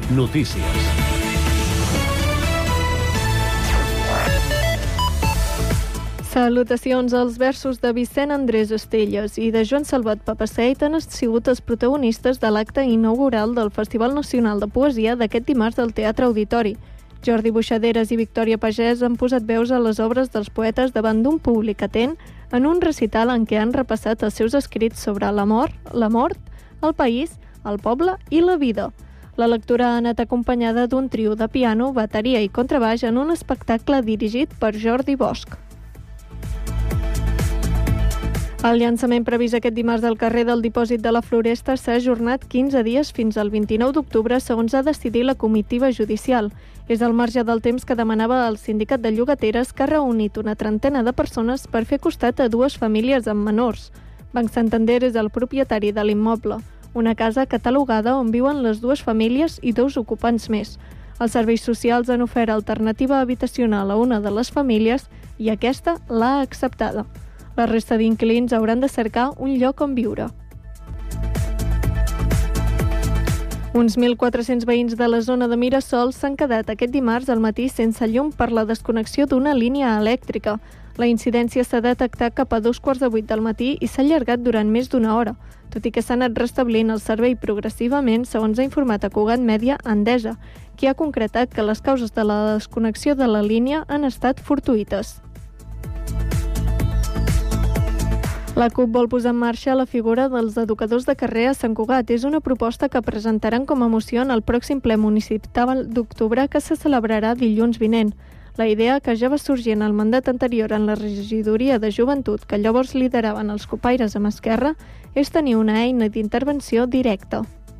Notícies. Salutacions. Els versos de Vicent Andrés Estelles i de Joan Salvat Papaseit han sigut els protagonistes de l'acte inaugural del Festival Nacional de Poesia d'aquest dimarts del Teatre Auditori. Jordi Buixaderes i Victòria Pagès han posat veus a les obres dels poetes davant d'un públic atent en un recital en què han repassat els seus escrits sobre l'amor, la mort, el país, el poble i la vida. La lectura ha anat acompanyada d'un trio de piano, bateria i contrabaix en un espectacle dirigit per Jordi Bosch. El llançament previst aquest dimarts del carrer del Dipòsit de la Floresta s'ha ajornat 15 dies fins al 29 d'octubre, segons ha decidit la comitiva judicial. És al marge del temps que demanava el sindicat de llogateres, que ha reunit una trentena de persones per fer costat a dues famílies amb menors. Banc Santander és el propietari de l'immoble, una casa catalogada on viuen les dues famílies i dos ocupants més. Els serveis socials han ofert alternativa habitacional a una de les famílies i aquesta l'ha acceptada. La resta d'inquilins hauran de cercar un lloc on viure. Uns 1.400 veïns de la zona de Mirasol s'han quedat aquest dimarts al matí sense llum per la desconnexió d'una línia elèctrica. La incidència s'ha detectat cap a 2:15 del matí i s'ha allargat durant més d'una hora, tot i que s'ha anat restablint el servei progressivament, segons ha informat a Cugat Mèdia Endesa, qui ha concretat que les causes de la desconnexió de la línia han estat fortuïtes. La CUP vol posar en marxa la figura dels educadors de carrer a Sant Cugat. És una proposta que presentaran com a moció en el pròxim ple municipal d'octubre, que se celebrarà dilluns vinent. La idea, que ja va sorgir en el mandat anterior en la regidoria de joventut que llavors lideraven els copaires amb Esquerra, és tenir una eina d'intervenció directa.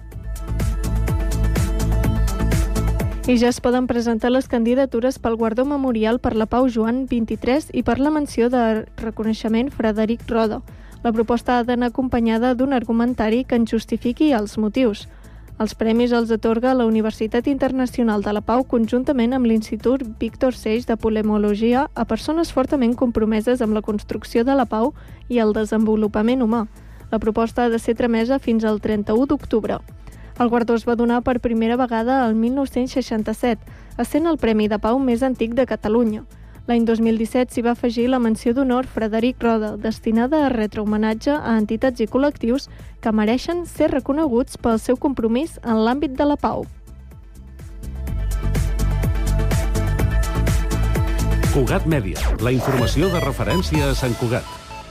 I ja es poden presentar les candidatures pel Guardó Memorial per la Pau Joan 23 i per la menció de reconeixement Frederic Roda. La proposta ha d'anar acompanyada d'un argumentari que en justifiqui els motius. Els premis els atorga la Universitat Internacional de la Pau conjuntament amb l'Institut Víctor Seix de Polemologia a persones fortament compromeses amb la construcció de la pau i el desenvolupament humà. La proposta ha de ser tramesa fins al 31 d'octubre. El guardó es va donar per primera vegada el 1967, essent el Premi de Pau més antic de Catalunya. L'any 2017 s'hi va afegir la menció d'honor Frederic Roda, destinada a retre homenatge a entitats i col·lectius que mereixen ser reconeguts pel seu compromís en l'àmbit de la pau. Cugat Mèdia, la informació de referència a Sant Cugat.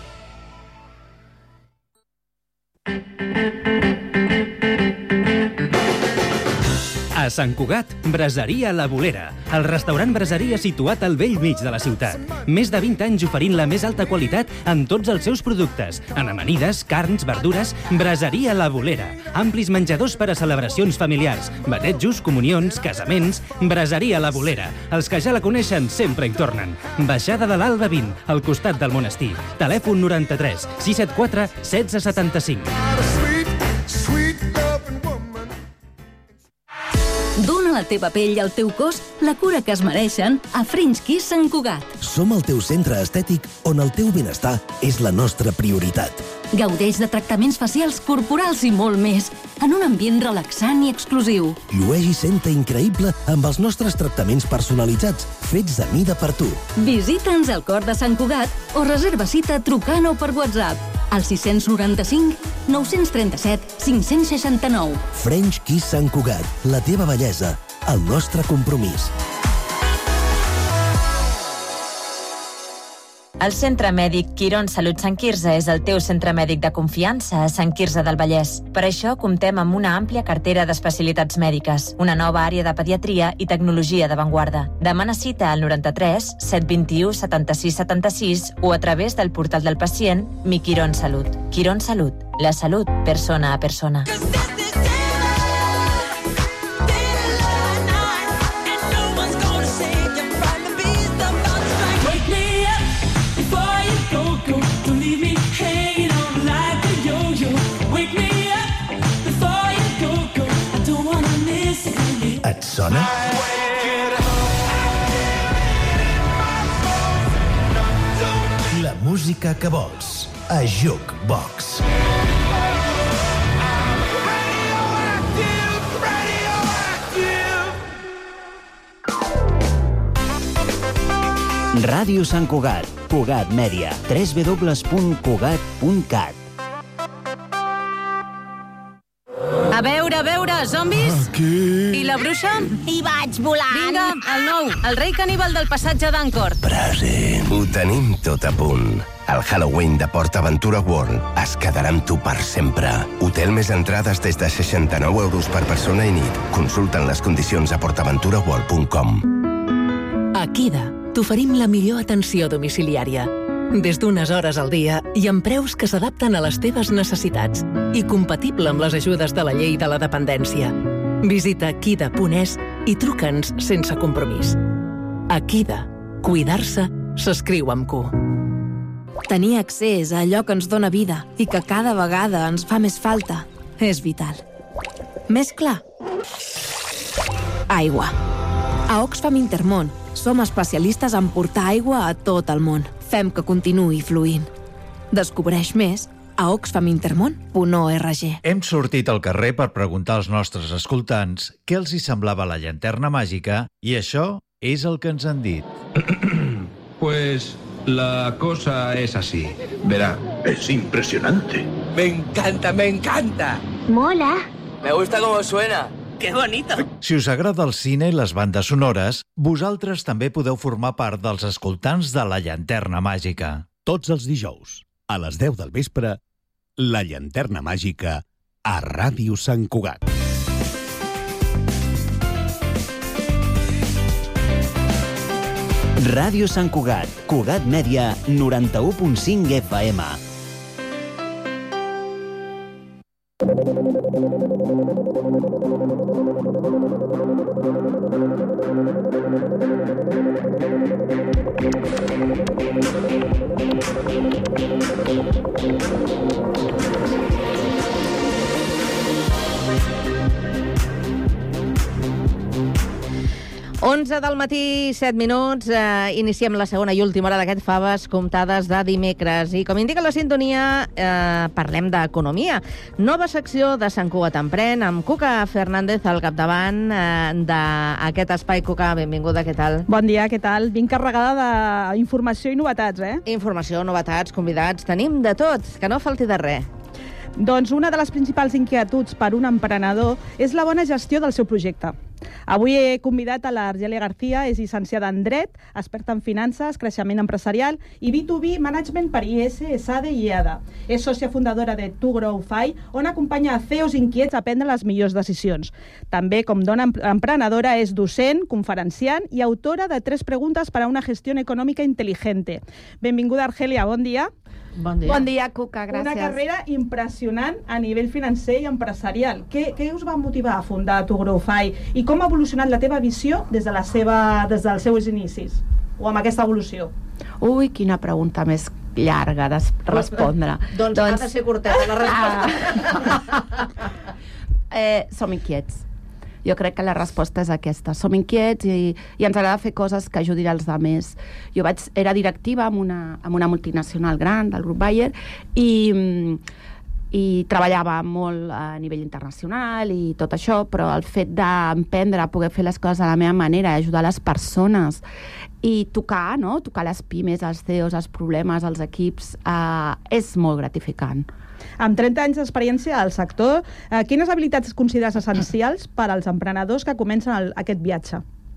A Sant Cugat, Braseria La Bolera, el restaurant braseria situat al bell mig de la ciutat. Més de 20 anys oferint la més alta qualitat en tots els seus productes. En amanides, carns, verdures, Braseria La Bolera. Amplis menjadors per a celebracions familiars, batejos, comunions, casaments. Braseria La Bolera. Els que ja la coneixen sempre hi tornen. Baixada de l'Alba 20, al costat del monestir. Telèfon 93 674 1675. Dóna a la teva pell i al teu cos la cura que es mereixen a French Kiss Sant Cugat. Som el teu centre estètic on el teu benestar és la nostra prioritat. Gaudeix de tractaments facials, corporals i molt més, en un ambient relaxant i exclusiu. Llueix i senta increïble amb els nostres tractaments personalitzats, fets a mida per tu. Visita'ns al cor de Sant Cugat o reserva cita trucant o per WhatsApp al 695 937 569. French Kiss Sant Cugat, la teva bellesa, el nostre compromís. El Centre Mèdic Quirón Salut Sant Quirze és el teu centre mèdic de confiança a Sant Quirze del Vallès. Per això comptem amb una àmplia cartera d'especialitats mèdiques, una nova àrea de pediatria i tecnologia d'avantguarda. Demana cita al 93 721 76 76 o a través del portal del pacient Mi Quirón Salut. Quirón Salut, la salut persona a persona. Et sona? La música que vols a Jukebox. Ràdio Sant Cugat, Cugat Mèdia, www.cugat.cat. A veure, zombis? Aquí. I la bruixa? Hi vaig volant. Vinga, el nou, el rei caníbal del passatge d'Ancor. Present. Ho tenim tot a punt. El Halloween de PortAventura World es quedarà amb tu per sempre. Hotel més entrades des de 69 € per persona i nit. Consulta'n les condicions a portaventuraworld.com. A Kida t'oferim la millor atenció domiciliària. Des d'unes hores al dia i amb preus que s'adapten a les teves necessitats i compatible amb les ajudes de la llei de la dependència. Visita kida.es i truca'ns sense compromís. A Kida, cuidar-se s'escriu amb Q. Tenir accés a allò que ens dóna vida i que cada vegada ens fa més falta és vital. Més clar? Aigua. A Oxfam Intermón som especialistes en portar aigua a tot el món. Fem que continuï fluint. Descobreix més a oxfamintermon.org. Hem sortit al carrer per preguntar als nostres escoltants què els hi semblava la llanterna màgica i això és el que ens han dit. Pues la cosa es así. Verá, es impresionante. Me encanta. Mola. Me gusta cómo suena. ¡Qué bonito! Si us agrada el cine i les bandes sonores, vosaltres també podeu formar part dels escoltants de la llanterna màgica. Tots els dijous, a les 10 del vespre, la llanterna màgica a Ràdio Sant Cugat. Ràdio Sant Cugat, Cugat Mèdia, 91.5 FM. Del matí, 7 minuts. Iniciem la segona i última hora d'aquest Faves comptades de dimecres. I com indica la sintonia, parlem d'economia. Nova secció de Sant Cugat Emprèn, amb Cuca Fernández al capdavant d'aquest espai. Cuca, benvinguda, què tal? Bon dia, què tal? Vinc carregada d'informació i novetats, Informació, novetats, convidats, tenim de tot, que no falti de res. Doncs una de les principals inquietuds per un emprenedor és la bona gestió del seu projecte. Avui he convidat a l'Argelia García, és llicenciada en Dret, experta en finances, creixement empresarial i B2B Management per IES, ESADE i EADA. És sòcia fundadora de To Grow Fi, on acompanya a CEOs inquiets a prendre les millors decisions. També, com dona emprenedora, és docent, conferenciant i autora de 3 preguntes per a una gestió econòmica intel·ligente. Benvinguda, Argelia, bon dia. Bon dia. Bon dia, Cuca, gràcies. Una carrera impressionant a nivell financer i empresarial. Què us va motivar a fundar To Grow Fi i com ha evolucionat la teva visió des dels seus inicis o amb aquesta evolució? Ui, quina pregunta més llarga de respondre. Doncs ha de ser curteta la resposta. Som inquiets. Jo crec que la resposta és aquesta. Som inquiets i ens agrada fer coses que ajudin als altres. Jo era directiva en una multinacional gran del grup Bayer i treballava molt a nivell internacional i tot això, però el fet d'emprendre a poder fer les coses a la meva manera, ajudar les persones i tocar les pimes, els CEOs, els problemes, els equips, és molt gratificant. Amb 30 anys d'experiència al sector, quines habilitats consideres essencials per als emprenedors que comencen aquest viatge?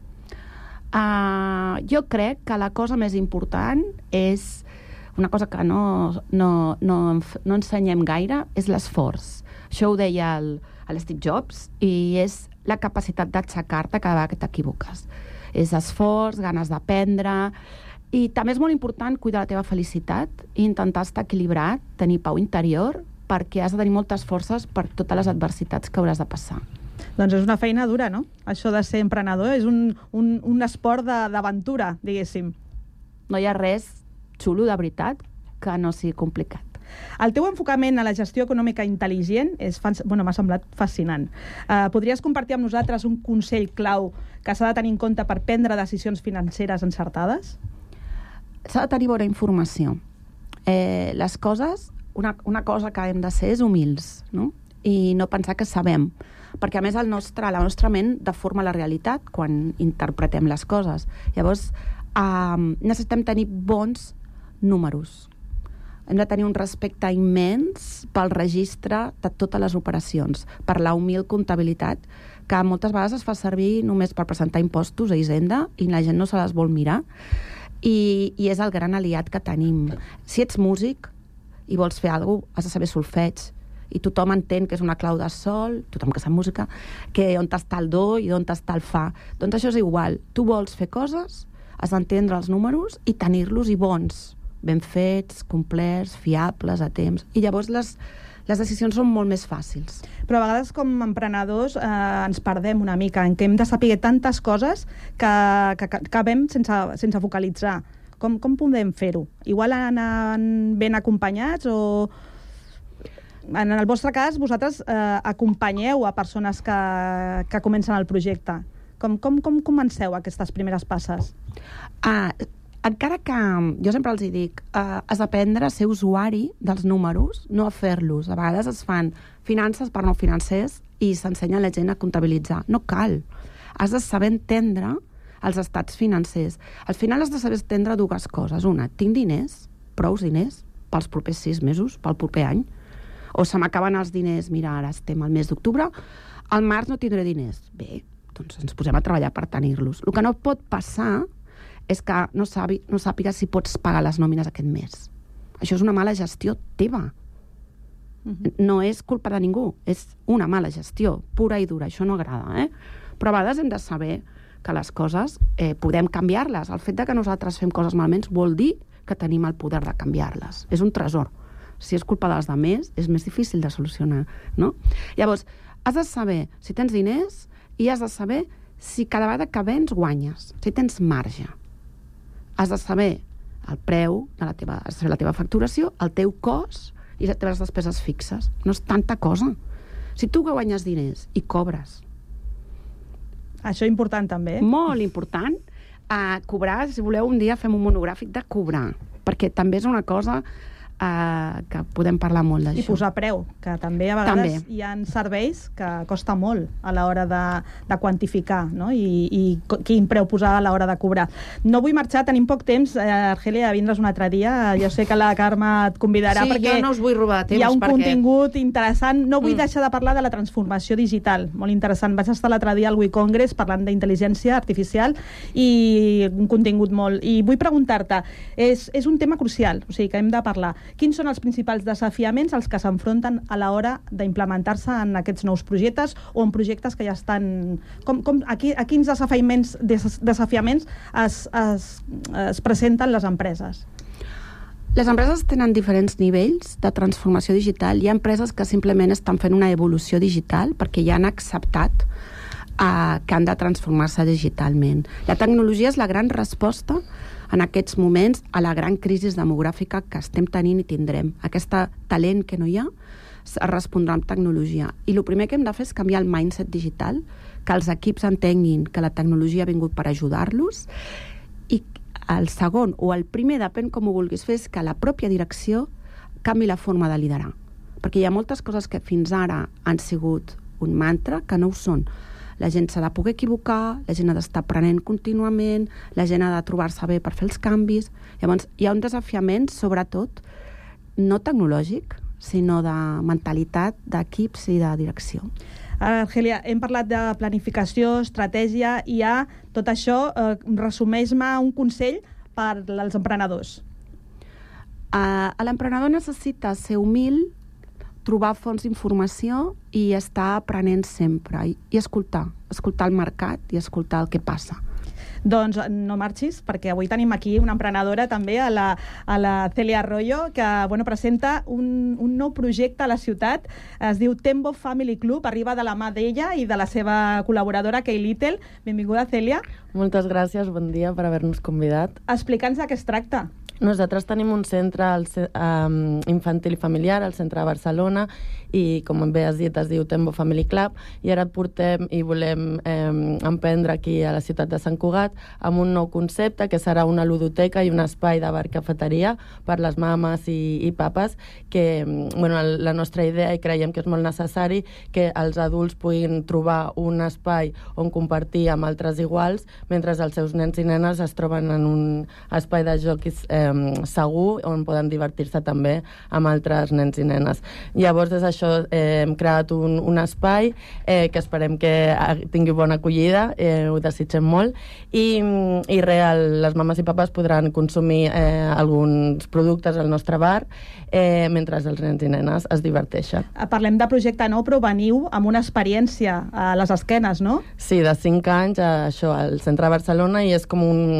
Jo crec que la cosa més important és una cosa que no ensenyem gaire, és l'esforç. Això ho deia l'Steve Jobs i és la capacitat d'aixecar-te cada vegada que t'equivoques. És esforç, ganes d'aprendre. I també és molt important cuidar la teva felicitat i intentar estar equilibrat, tenir pau interior, perquè has de tenir moltes forces per totes les adversitats que hauràs de passar. Doncs és una feina dura, no? Això de ser emprenedor és un esport d'aventura, diguéssim. No hi ha res xulo, de veritat, que no sigui complicat. El teu enfocament a la gestió econòmica intel·ligent m'ha semblat fascinant. Podries compartir amb nosaltres un consell clau que s'ha de tenir en compte per prendre decisions financeres encertades? S'ha de tenir bona informació. Les coses, una cosa que hem de ser és humils, no? I no pensar que sabem, perquè a més la nostra ment deforma la realitat quan interpretem les coses. Llavors, necessitem tenir bons números. Hem de tenir un respecte immens pel registre de totes les operacions, per la humil comptabilitat, que moltes vegades es fa servir només per presentar impostos a Hisenda i la gent no se les vol mirar, i és el gran aliat que tenim. Si ets músic i vols fer alguna cosa, has de saber solfeig, i tothom entén que és una clau de sol, tothom que sap música, que on està el do i on està el fa. Doncs això és igual. Tu vols fer coses, has d'entendre els números i tenir-los i bons, ben fets, complerts, fiables, a temps. I llavors les decisions són molt més fàcils. Però a vegades com a emprenedors ens perdem una mica, en què hem de saber tantes coses que acabem sense focalitzar. Com podem fer-ho? Igual anant ben acompanyats o... En el vostre cas, vosaltres acompanyeu a persones que comencen el projecte. Com comenceu aquestes primeres passes? Encara que, jo sempre els dic, has d'aprendre a ser usuari dels números, no a fer-los. A vegades es fan finances per no financers i s'ensenya a la gent a comptabilitzar. No cal. Has de saber entendre els estats financers. Al final has de saber entendre dues coses. Una, tinc diners, prous diners, pels propers 6 mesos, pel proper any, o se m'acaben els diners, mira, ara estem al mes d'octubre, al març no tindré diners. Bé, doncs ens posem a treballar per tenir-los. El que no pot passar és que no sàpiga si pots pagar les nòmines aquest mes. Això és una mala gestió teva. No és culpa de ningú, és una mala gestió, pura i dura. Això no agrada, Però a vegades hem de saber que les coses podem canviar-les. El fet de que nosaltres fem coses malament vol dir que tenim el poder de canviar-les. És un tresor. Si és culpa dels altres, és més difícil de solucionar, no? Llavors, has de saber si tens diners i has de saber si cada vegada que vens guanyes, si tens marge. Has de saber el preu de la teva facturació, el teu cost i les teves despeses fixes. No és tanta cosa. Si tu guanyes diners i cobres... Això és important també. Molt important. Cobrar, si voleu, un dia fem un monogràfic de cobrar, perquè també és una cosa que podem parlar molt d'això. I posar preu, que també a vegades hi ha serveis que costa molt a l'hora de quantificar, no? I quin preu posar a l'hora de cobrar. No vull marxar, tenim poc temps, Argelia, a vindre's un altre dia. Jo sé que la Carme et convidarà perquè jo no us vull robar temps, hi ha un contingut interessant. No vull deixar de parlar de la transformació digital, molt interessant. Vaig estar l'altre dia al Wii Congress parlant d'intel·ligència artificial i un contingut molt... I vull preguntar-te, és un tema crucial, o sigui, que hem de parlar. Quins són els principals desafiaments als que s'enfronten a l'hora d'implementar-se en aquests nous projectes o en projectes que ja estan... A quins desafiaments es presenten les empreses? Les empreses tenen diferents nivells de transformació digital. Hi ha empreses que simplement estan fent una evolució digital perquè ja han acceptat que han de transformar-se digitalment. La tecnologia és la gran resposta en aquests moments a la gran crisi demogràfica que estem tenint i tindrem. Aquest talent que no hi ha es respondrà amb tecnologia. I el primer que hem de fer és canviar el mindset digital, que els equips entenguin que la tecnologia ha vingut per ajudar-los, i el segon, o el primer, depèn com ho vulguis fer, és que la pròpia direcció canvi la forma de liderar. Perquè hi ha moltes coses que fins ara han sigut un mantra que no ho són. La gent s'ha de poder equivocar, la gent ha d'estar aprenent contínuament, la gent ha de trobar-se bé per fer els canvis. Llavors, hi ha un desafiament, sobretot, no tecnològic, sinó de mentalitat, d'equips i de direcció. Argelia, hem parlat de planificació, estratègia, i hi ha tot això. Resumeix-me un consell per als emprenedors. L'emprenedor necessita ser humil, trobar fonts d'informació i estar aprenent sempre i escoltar el mercat i escoltar el que passa. Doncs no marxis, perquè avui tenim aquí una emprenedora també, a la Celia Arroyo, que presenta un nou projecte a la ciutat. Es diu Tembo Family Club, arriba de la mà d'ella i de la seva col·laboradora, Kay Little. Benvinguda, Celia. Moltes gràcies, bon dia per haver-nos convidat. Explica'ns de què es tracta. Nosaltres tenim un centre infantil i familiar al centre de Barcelona i com bé has dit, es diu Tembo Family Club, i ara portem i volem emprendre aquí a la ciutat de Sant Cugat amb un nou concepte que serà una ludoteca i un espai de bar-cafeteria per les mames i papes, que la nostra idea, i creiem que és molt necessari, que els adults puguin trobar un espai on compartir amb altres iguals, mentre els seus nens i nenes es troben en un espai de joc segur, on poden divertir-se també amb altres nens i nenes. Llavors, des d'això hem creat un espai que esperem que tingui bona acollida, ho desitgem molt, i les mames i papes podran consumir alguns productes al nostre bar mentre els nens i nenes es diverteixen. Parlem de projecte nou, però veniu amb una experiència a les esquenes, no? Sí, de 5 anys, això, al centre de Barcelona, i és com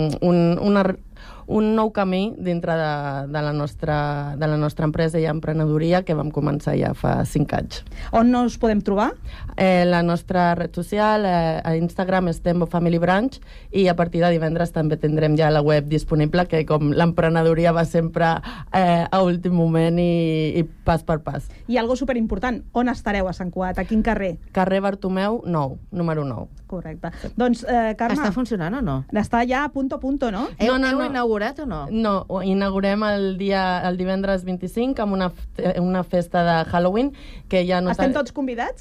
un nou camí dintre de la nostra empresa i emprenedoria que vam començar ja fa 5 anys. On us podem trobar? La nostra red social a Instagram és Tembo Family Branch, i a partir de divendres també tindrem ja la web disponible, que com l'emprenedoria va sempre a últim moment i pas per pas. I algo superimportant, on estareu a Sant Cugat? A quin carrer? Carrer Bartomeu 9, número 9. Correcte. Doncs, Carme... Està funcionant o no? Està ja a punto, no? Heu inaugurat o no? No, inaugurem el divendres 25 amb una festa de Halloween, que ja no... Estem tots convidats?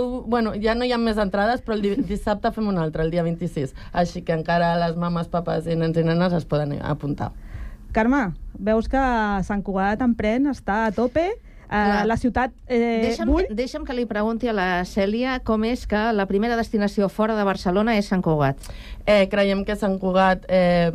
Ja no hi ha més entrades, però el dissabte fem una altra, el dia 26. Així que encara les mames, papes i nens i nenes es poden apuntar. Carme, veus que Sant Cugat Emprèn està a tope? La ciutat bull? Deixa'm que li pregunti a la Cèlia com és que la primera destinació fora de Barcelona és Sant Cugat. Creiem que Sant Cugat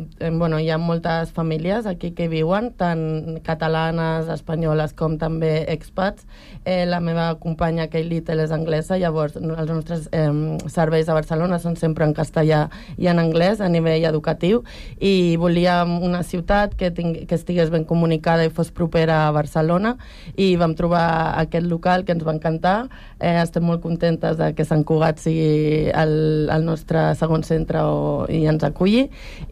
hi ha moltes famílies aquí que viuen, tant catalanes, espanyoles com també expats. La meva companya Kate Little és anglesa, llavors els nostres serveis a Barcelona són sempre en castellà i en anglès a nivell educatiu, i volíem una ciutat que estigués ben comunicada i fos propera a Barcelona, i vam trobar aquest local que ens va encantar. Estem molt contentes de que Sant Cugat sigui el nostre segon centre i ens aculli,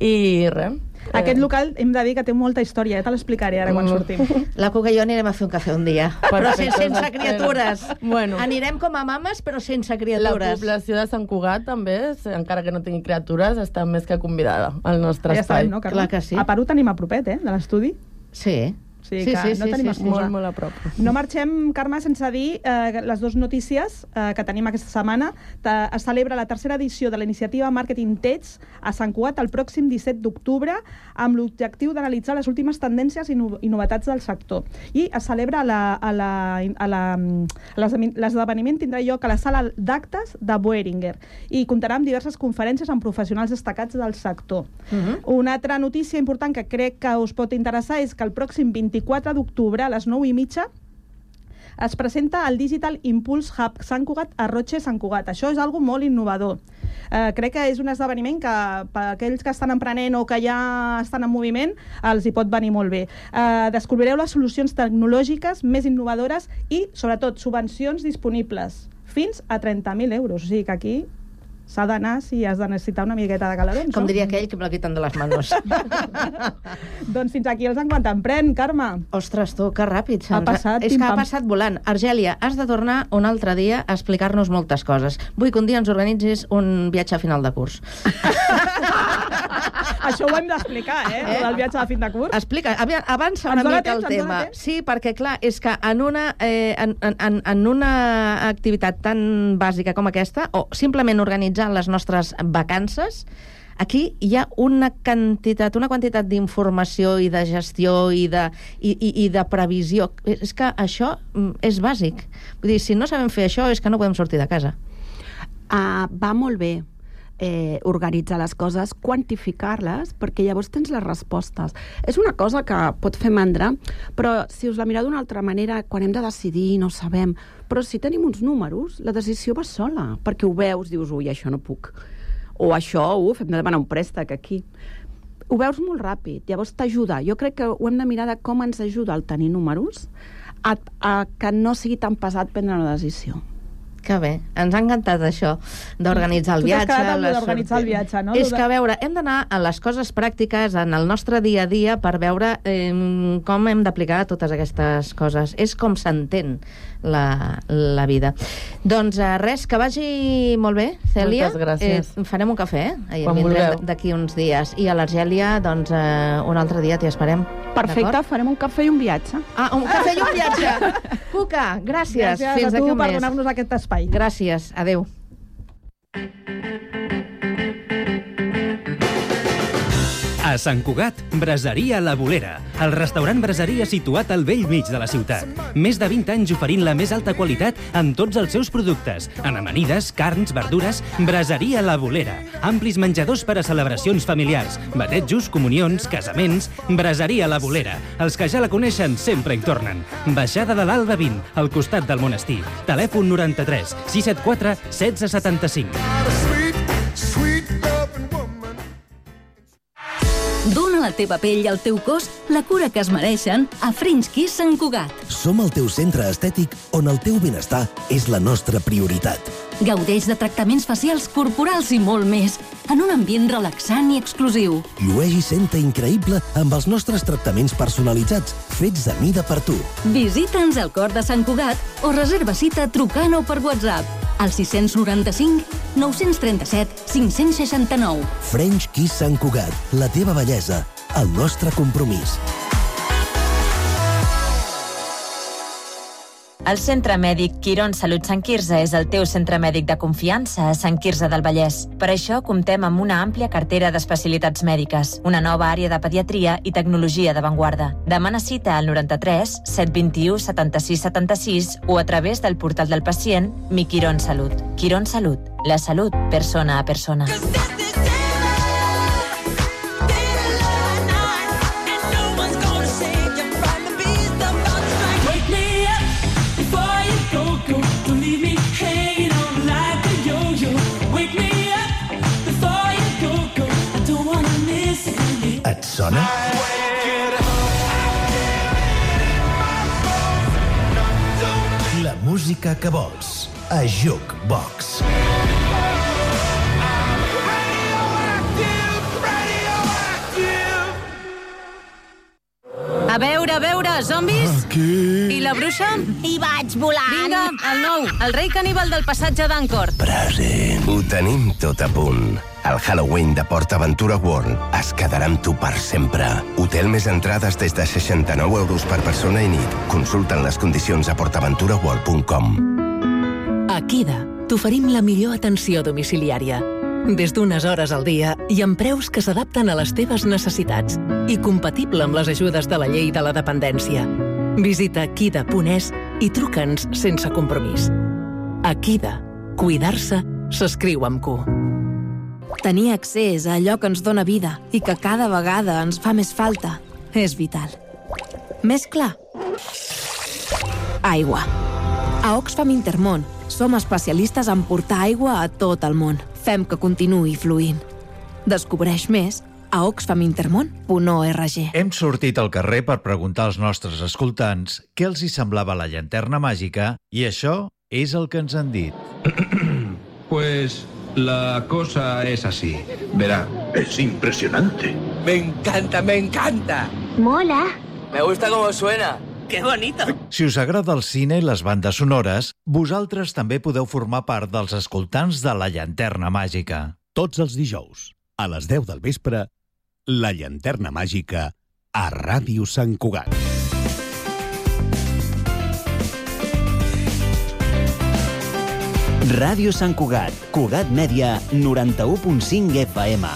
i res. Aquest local hem de dir que té molta història, te l'explicaré ara quan sortim. La Cuca i jo anirem a fer un cafè un dia, però sense criatures. Bueno. Anirem com a mames, però sense criatures. La població de Sant Cugat també, encara que no tingui criatures, està més que convidada al nostre espai. Ja no, clar que sí. A Perú tenim a propet, de l'estudi. Sí. Sí, no tenim excusa. Molt a prop. No marxem, Carme, sense dir les dues notícies que tenim aquesta setmana. Es celebra la tercera edició de la iniciativa Marketing Tech a Sant Cugat el pròxim 17 d'octubre amb l'objectiu d'analitzar les últimes tendències i novetats del sector. I es celebra l'esdeveniment tindrà lloc a la sala d'actes de Boehringer i comptarà amb diverses conferències amb professionals destacats del sector. Una altra notícia important que crec que us pot interessar és que el pròxim 24 d'octubre a les 9:30 es presenta el Digital Impulse Hub Sant Cugat a Roche Sant Cugat. Això és algo molt innovador. Crec que és un esdeveniment que per aquells que estan emprenent o que ja estan en moviment els hi pot venir molt bé. Descobrireu les solucions tecnològiques més innovadores i, sobretot, subvencions disponibles fins a 30.000 euros. O sigui que aquí s'ha d'anar si has de necessitar una miqueta de calarons. Com diria aquell que me la quitan de les manos. Doncs fins aquí el Sant Cugat Emprèn, Carme. Ostres, tu, que ràpid. Ha passat, és que ha passat volant. Argèlia, has de tornar un altre dia a explicar-nos moltes coses. Vull que un dia ens organitzis un viatge a final de curs. Això ho hem d'explicar, el viatge de fin de curs. Explica, avança una mica el tema. Sí, perquè, clar, és que en una activitat tan bàsica com aquesta, o simplement organitzar les nostres vacances, aquí hi ha una quantitat d'informació i de gestió i de previsió. És que això és bàsic. Vull dir, si no sabem fer això és que no podem sortir de casa. Va molt bé organitzar les coses, quantificar-les, perquè llavors tens les respostes. És una cosa que pot fer mandra, però si us la mireu d'una altra manera, quan hem de decidir no sabem, però si tenim uns números, la decisió va sola, perquè ho veus, dius, ui, això no puc, o això, hem de demanar un préstec aquí. Ho veus molt ràpid, llavors t'ajuda. Jo crec que ho hem de mirar de com ens ajuda el tenir números a que no sigui tan pesat prendre una decisió. Que bé, ens ha encantat això d'organitzar el viatge. Tu t'has quedat amb d'organitzar el viatge, no? És que, a veure, hem d'anar a les coses pràctiques en el nostre dia a dia per veure com hem d'aplicar totes aquestes coses. És com s'entén la vida. Doncs res, que vagi molt bé, Cèlia. Moltes gràcies. Farem un cafè, Quan vindrem d'aquí uns dies. I a l'Argèlia, doncs, un altre dia t'hi esperem. Perfecte, farem un cafè i un viatge. Ah, un cafè i un viatge. Cuca, gràcies. Gràcies a tu per donar-nos aquest espai. Gràcies, adeu. A Sant Cugat, Braseria La Bolera, el restaurant braseria situat al vell mig de la ciutat. Més de 20 anys oferint la més alta qualitat en tots els seus productes. En amanides, carns, verdures, Braseria La Bolera. Amplis menjadors per a celebracions familiars, batejos, comunions, casaments. Braseria La Bolera. Els que ja la coneixen sempre hi tornen. Baixada de l'Alba 20, al costat del monestir. Telèfon 93 674 1675. Dóna a la teva pell i al teu cos la cura que es mereixen a French Kiss Sant Cugat. Som el teu centre estètic on el teu benestar és la nostra prioritat. Gaudeix de tractaments facials, corporals i molt més, en un ambient relaxant i exclusiu. Llueix i senta increïble amb els nostres tractaments personalitzats, fets a mida per tu. Visita'ns al cor de Sant Cugat o reserva cita trucant o per WhatsApp al 695 937 569. French Kiss Sant Cugat, la teva bellesa, el nostre compromís. El Centre Mèdic Quirón Salut Sant Quirze és el teu centre mèdic de confiança a Sant Quirze del Vallès. Per això comptem amb una àmplia cartera d'especialitats mèdiques, una nova àrea de pediatria i tecnologia d'avantguarda. Demana cita al 93 721 76 76 o a través del portal del pacient Mi Quirón Salut. Quirón Salut, la salut persona a persona. Et sona? La música que vols a Jukebox. A veure, zombis? Aquí. I la bruixa? Hi vaig volant. Vinga, el nou, el rei caníbal del passatge d'Ancor. Present. Ho tenim tot a punt. El Halloween de PortAventura World es quedarà amb tu per sempre. Hotel més entrades des de 69 euros per persona i nit. Consulta'n les condicions a portaventuraworld.com. A Kida t'oferim la millor atenció domiciliària. Des d'unes hores al dia i amb preus que s'adapten a les teves necessitats i compatible amb les ajudes de la llei de la dependència. Visita kida.es i truca'ns sense compromís. A Kida, cuidar-se s'escriu amb Q. Tenir accés a allò que ens dóna vida i que cada vegada ens fa més falta és vital. Més clar? Aigua. A Oxfam Intermón som especialistes en portar aigua a tot el món. Fem que continuï fluint. Descobreix més a oxfamintermon.org. Hem sortit al carrer per preguntar als nostres escoltants què els hi semblava la llanterna màgica i això és el que ens han dit. Pues la cosa es así. Verá, es impresionante. Me encanta. Mola. Me gusta cómo suena. ¡Qué bonito! Si us agrada el cine i les bandes sonores, vosaltres també podeu formar part dels escoltants de la llanterna màgica. Tots els dijous, a les 10 del vespre, la llanterna màgica a Ràdio Sant Cugat. Ràdio Sant Cugat, Cugat Mèdia, 91.5 FM.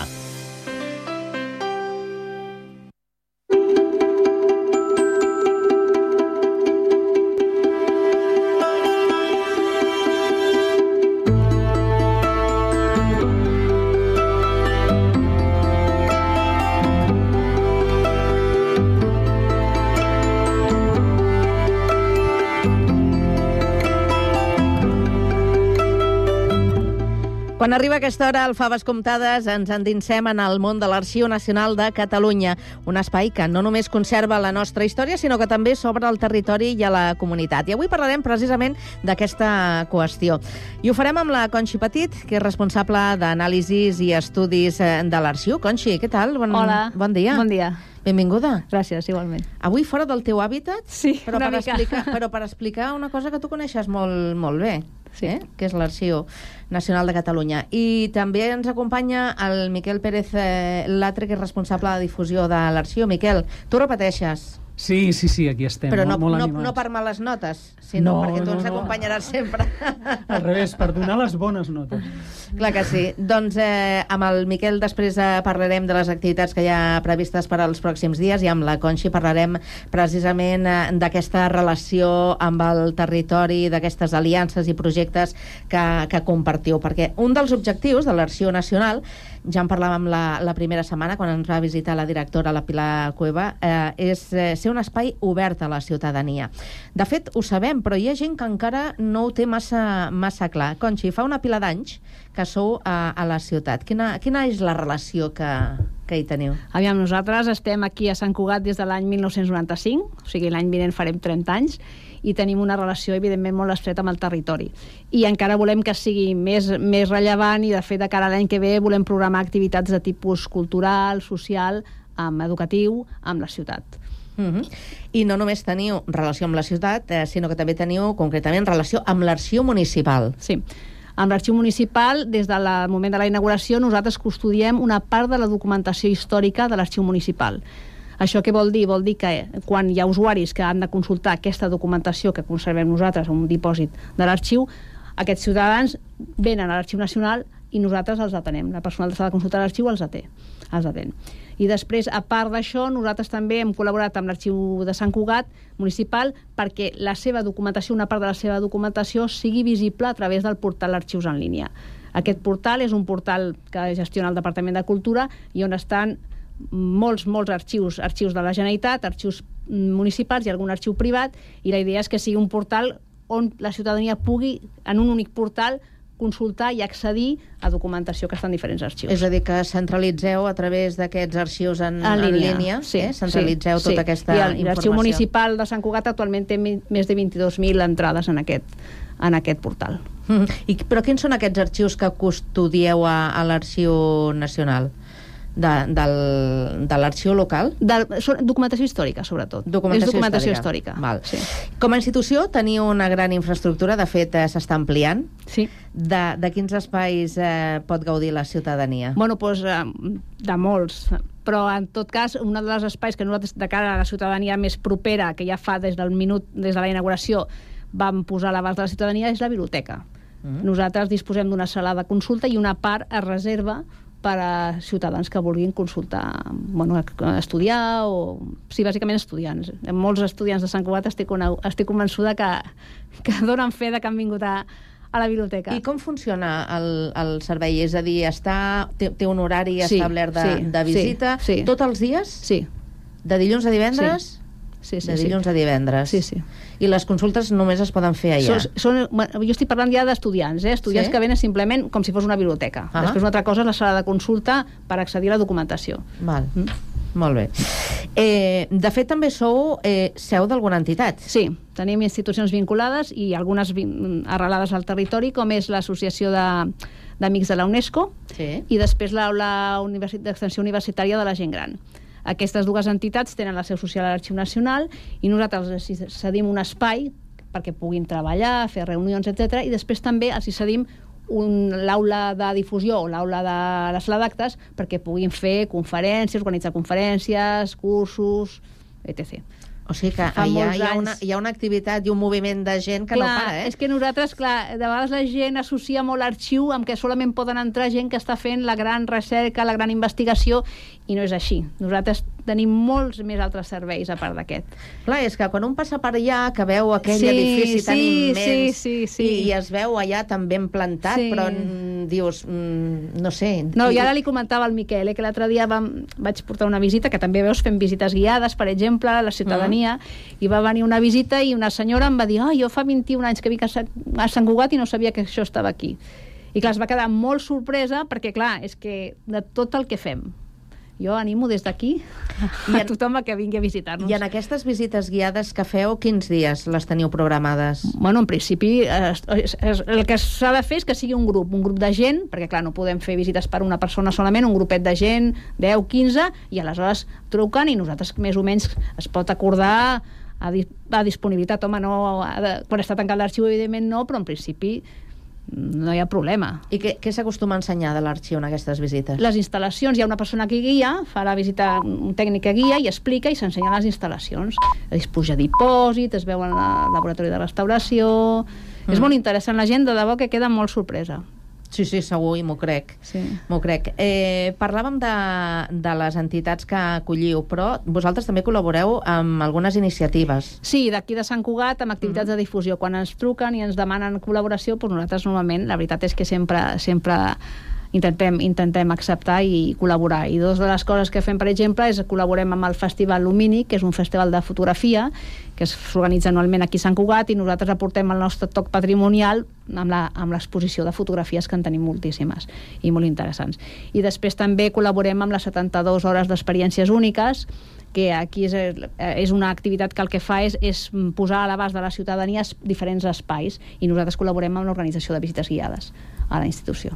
Quan arriba aquesta hora, al Faves Comptades, ens endinsem en el món de l'Arxiu Nacional de Catalunya, un espai que no només conserva la nostra història, sinó que també s'obre al territori i a la comunitat. I avui parlarem precisament d'aquesta qüestió. I ho farem amb la Conxi Petit, que és responsable d'anàlisis i estudis de l'Arxiu. Conxi, què tal? Hola. Bon dia. Bon dia. Benvinguda. Gràcies, igualment. Avui fora del teu hàbitat, sí, però per explicar una cosa que tu coneixes molt bé, sí, que és l'Arxiu Nacional de Catalunya. I també ens acompanya el Miquel Pérez Latre, que és responsable de difusió de l'Arxiu. Miquel, tu repeteixes? Sí, aquí estem, però molt animats. No per males notes, sinó perquè tu ens acompanyaràs sempre. Al revés, per donar les bones notes. Clar que sí. Doncs amb el Miquel després parlarem de les activitats que hi ha previstes per als pròxims dies i amb la Conxi parlarem precisament d'aquesta relació amb el territori, d'aquestes aliances i projectes que compartiu, perquè un dels objectius de l'Arxiu Nacional, ja en parlàvem la primera setmana quan ens va visitar la directora, la Pilar Cueva, és ser un espai obert a la ciutadania. De fet, ho sabem, però hi ha gent que encara no ho té massa clar. Conxi, fa una pila d'anys que sou a la ciutat. Quina és la relació que hi teniu? Aviam, nosaltres estem aquí a Sant Cugat des de l'any 1995, o sigui, l'any vinent farem 30 anys, i tenim una relació, evidentment, molt estreta amb el territori. I encara volem que sigui més rellevant i, de fet, de cara a l'any que ve volem programar activitats de tipus cultural, social, educatiu, amb la ciutat. I no només teniu relació amb la ciutat, sinó que també teniu, concretament, relació amb l'Arxiu Municipal. Sí. Amb l'Arxiu Municipal, des del moment de la inauguració, nosaltres custodiem una part de la documentació històrica de l'Arxiu Municipal. Això què vol dir? Vol dir que quan hi ha usuaris que han de consultar aquesta documentació que conservem nosaltres a un dipòsit de l'arxiu, aquests ciutadans venen a l'Arxiu Nacional i nosaltres els atenem. La persona que s'ha de consultar l'arxiu els atén. I després, a part d'això, nosaltres també hem col·laborat amb l'Arxiu de Sant Cugat Municipal perquè la seva documentació, una part de la seva documentació, sigui visible a través del portal Arxius en línia. Aquest portal és un portal que gestiona el Departament de Cultura i on estan molts arxius de la Generalitat, arxius municipals i algun arxiu privat, i la idea és que sigui un portal on la ciutadania pugui, en un únic portal, consultar i accedir a documentació que està en diferents arxius. És a dir, que centralitzeu a través d'aquests arxius en línia, centralitzeu tota aquesta informació. I l'Arxiu Municipal de Sant Cugat actualment té més de 22.000 entrades en aquest portal. Però quins són aquests arxius que custodieu a l'Arxiu Nacional? De l'arxiu local? Documentació històrica, sobretot. Documentació històrica. Sí. Com a institució teniu una gran infraestructura, de fet s'està ampliant. Sí. De quins espais pot gaudir la ciutadania? Bueno, doncs de molts, però en tot cas un dels espais que nosaltres, de cara a la ciutadania més propera, que ja fa des de la inauguració vam posar a l'abast de la ciutadania, és la biblioteca. Nosaltres disposem d'una sala de consulta i una part es reserva per a ciutadans que vulguin consultar, estudiar o... Sí, bàsicament estudiants. Molts estudiants de Sant Cugat estic convençuda que donen fe de que han vingut a la biblioteca. I com funciona el servei? És a dir, té un horari establert de visita tots els dies? Sí. De dilluns a divendres? Sí. De dilluns a divendres. Sí. I les consultes només es poden fer allà? Jo estic parlant ja d'estudiants, estudiants que venen simplement com si fos una biblioteca. Després una altra cosa és la sala de consulta per accedir a la documentació. Val. Molt bé. De fet, també sou seu d'alguna entitat. Sí, tenim institucions vinculades i algunes arrelades al territori, com és l'Associació d'Amics de la UNESCO i després l'Aula d'Extensió Universitària de la Gent Gran. Aquestes dues entitats tenen la seu social a l'Arxiu Nacional i nosaltres els cedim un espai perquè puguin treballar, fer reunions, etc. I després també els cedim l'aula de difusió o l'aula de la sala d'actes perquè puguin fer conferències, organitzar conferències, cursos, etc. O sigui que hi ha una activitat i un moviment de gent que no para, És que nosaltres, de vegades la gent associa molt l'arxiu amb que solament poden entrar gent que està fent la gran recerca, la gran investigació, i no és així. Nosaltres tenim molts més altres serveis a part d'aquest. Clar, és que quan un passa per allà, que veu aquell edifici tan immens i es veu allà tan ben plantat, però dius, no sé... No, i ara li comentava al Miquel, que l'altre dia vaig portar una visita, que també veus fent visites guiades, per exemple, a la ciutadania, i va venir una visita i una senyora em va dir jo fa 21 anys que vinc a Sant Cugat i no sabia que això estava aquí. I clar, es va quedar molt sorpresa perquè, clar, és que de tot el que fem, jo animo des d'aquí a tothom que vingui a visitar-nos. I en aquestes visites guiades que feu, quins dies les teniu programades? Bueno, en principi, el que s'ha de fer és que sigui un grup de gent, perquè clar, no podem fer visites per una persona solament, un grupet de gent, 10, 15, i aleshores truquen i nosaltres més o menys es pot acordar a disponibilitat. Home, no, quan està tancat l'arxiu, evidentment no, però en principi no hi ha problema. I què s'acostuma a ensenyar de l'arxiu en aquestes visites? Les instal·lacions. Hi ha una persona que guia, fa la visita, un tècnic que guia i explica i s'ensenya les instal·lacions. Es puja dipòsit, es veu en el laboratori de restauració... És molt interessant. La gent, de debò, que queda molt sorpresa. Sí, segur, i m'ho crec. M'ho crec. Parlàvem de les entitats que acolliu, però vosaltres també col·laboreu amb algunes iniciatives. Sí, d'aquí de Sant Cugat, amb activitats de difusió. Quan ens truquen i ens demanen col·laboració, doncs nosaltres normalment, la veritat és que sempre intentem acceptar i col·laborar. I dues de les coses que fem, per exemple, és col·laborem amb el Festival Lumínic, que és un festival de fotografia que s'organitza anualment aquí a Sant Cugat, i nosaltres aportem el nostre toc patrimonial amb l'exposició de fotografies, que en tenim moltíssimes i molt interessants. I després també col·laborem amb les 72 hores d'experiències úniques, que aquí és una activitat que el que fa és posar a l'abast de la ciutadania diferents espais, i nosaltres col·laborem amb l'organització de visites guiades a la institució.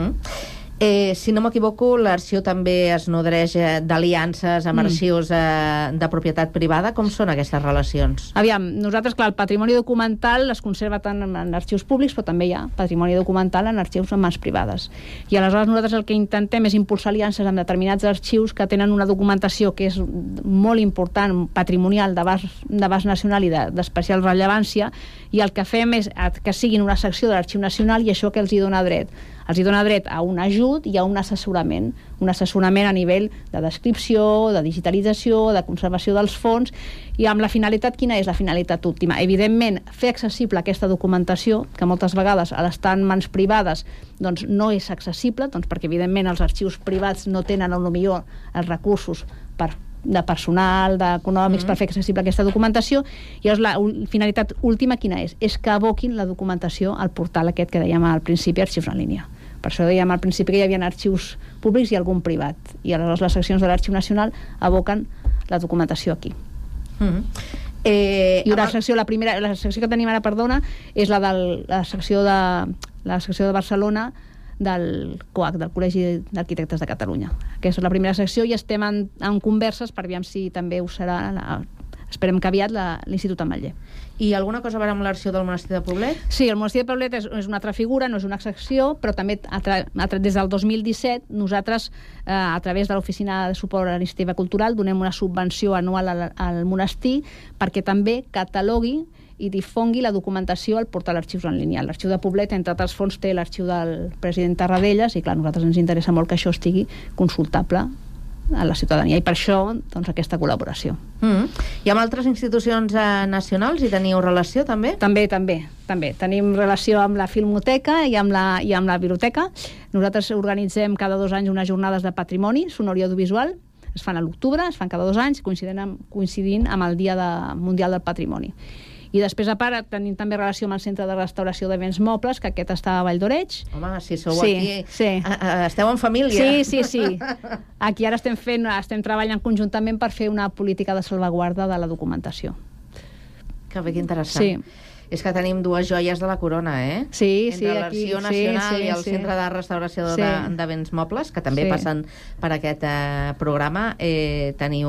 Si no m'equivoco, l'arxiu també es nodreix d'aliances amb arxius de propietat privada. Com són aquestes relacions? Aviam, nosaltres, clar, el patrimoni documental es conserva tant en arxius públics, però també hi ha patrimoni documental en arxius en mans privades. I aleshores nosaltres el que intentem és impulsar aliances amb determinats arxius que tenen una documentació que és molt important, patrimonial, d'abast nacional i d'especial rellevància, i el que fem és que siguin una secció de l'Arxiu Nacional, i això que els hi dona dret? Els hi dona dret a un ajut i a un assessorament a nivell de descripció, de digitalització, de conservació dels fons, i amb la finalitat, quina és la finalitat última? Evidentment, fer accessible aquesta documentació, que moltes vegades a l'estar en mans privades doncs no és accessible, doncs perquè evidentment els arxius privats no tenen potser els recursos de personal, econòmics, per fer accessible aquesta documentació, i llavors la finalitat última quina és? És que aboquin la documentació al portal aquest que dèiem al principi, Arxius en línia. Per això dèiem al principi que hi havia arxius públics i algun privat, i aleshores les seccions de l'Arxiu Nacional aboquen la documentació aquí. I la secció que tenim ara, és la secció de Barcelona del COAC, del Col·legi d'Arquitectes de Catalunya. Aquesta és la primera secció, i estem en converses per veure si també ho serà, esperem que aviat, l'Institut Ametller. I alguna cosa a veure amb l'arxiu del Monestir de Poblet? Sí, el Monestir de Poblet és una altra figura, no és una secció, però també des del 2017 nosaltres, a través de l'Oficina de Suport a la Iniciativa Cultural, donem una subvenció anual al monestir perquè també catalogui i difongui la documentació al portal Arxius en línia. L'Arxiu de Poblet, entre altres fons, té l'arxiu del president Tarradellas, i clar, a nosaltres ens interessa molt que això estigui consultable a la ciutadania, i per això doncs, aquesta col·laboració. I amb altres institucions nacionals hi teniu relació també? També. Tenim relació amb la Filmoteca i amb la Biblioteca. Nosaltres organitzem cada 2 anys unes jornades de patrimoni sonor i audiovisual. Es fan a l'octubre, es fan cada 2 anys, coincidint amb el Dia Mundial del Patrimoni. I després, a part, tenim també relació amb el Centre de Restauració de Béns Mobles, que aquest està a Vall d'Oreig. Home, si sou aquí, esteu en família. Sí. Aquí ara estem treballant conjuntament per fer una política de salvaguarda de la documentació. Que bé, que interessant. Sí. És que tenim 2 joies de la corona, Sí, entre l'Arxiu Nacional i el Centre de Restauració de Béns Mobles, que també passen per aquest programa. Teniu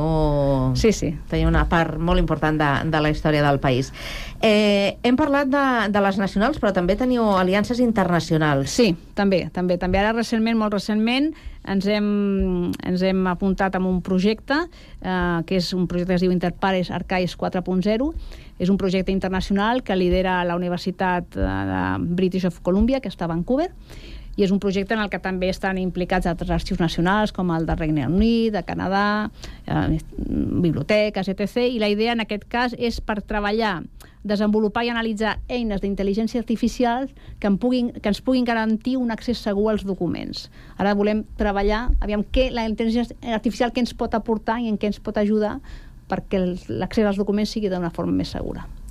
una part molt important de la història del país. Hem parlat de les nacionals, però també teniu aliances internacionals. Sí, també. Ara molt recentment, ens hem apuntat amb un projecte, que és un projecte que es diu Interpares Archives 4.0. És un projecte internacional que lidera la Universitat de British of Columbia, que està a Vancouver, i és un projecte en el que també estan implicats altres arxius nacionals, com el del Regne Unit, de Canadà, biblioteques, etc. I la idea en aquest cas és per treballar, desenvolupar i analitzar eines d'intel·ligència artificial que ens puguin garantir un accés segur als documents. Ara volem treballar, aviam la intel·ligència artificial què ens pot aportar i en què ens pot ajudar perquè l'accés als documents sigui d'una forma més segura.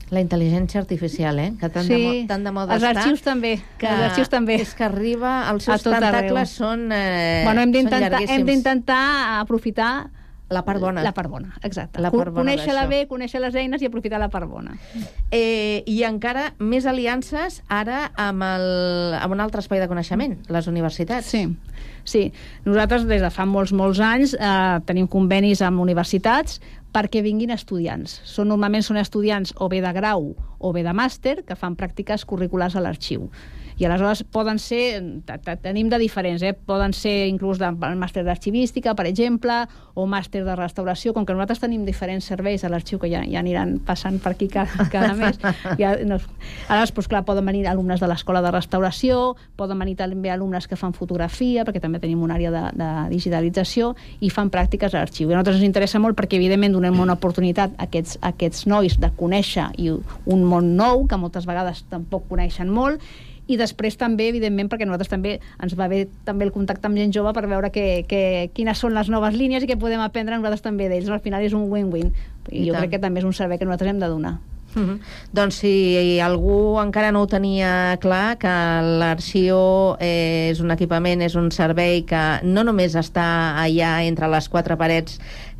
La intel·ligència artificial, que tant de moda està. Els arxius també. És que arriba, els seus tentacles són hem d'intentar aprofitar la part bona. La part bona, exacte. Conèixer-la bé, conèixer les eines i aprofitar la part bona. I encara més aliances ara amb un altre espai de coneixement, les universitats. Sí. Nosaltres des de fa molts anys tenim convenis amb universitats perquè vinguin estudiants. Normalment són estudiants o bé de grau o bé de màster que fan pràctiques curriculars a l'arxiu. I aleshores poden ser, tenim de diferents, poden ser inclús del màster d'arxivística, per exemple, o màster de restauració, com que nosaltres tenim diferents serveis a l'arxiu que ja aniran passant per aquí cada mes. Aleshores, clar, poden venir alumnes de l'escola de restauració, poden venir també alumnes que fan fotografia, perquè també tenim una àrea de digitalització, i fan pràctiques a l'arxiu. I a nosaltres ens interessa molt perquè, evidentment, donem una oportunitat a aquests nois de conèixer un món nou, que moltes vegades tampoc coneixen molt, i després també, evidentment, perquè nosaltres també ens va bé també el contacte amb gent jove per veure quines són les noves línies i què podem aprendre nosaltres també d'ells. Al final és un win-win. I jo crec que també és un servei que nosaltres hem de donar. Doncs si algú encara no ho tenia clar, que l'arxiu és un equipament, és un servei que no només està allà entre les quatre parets,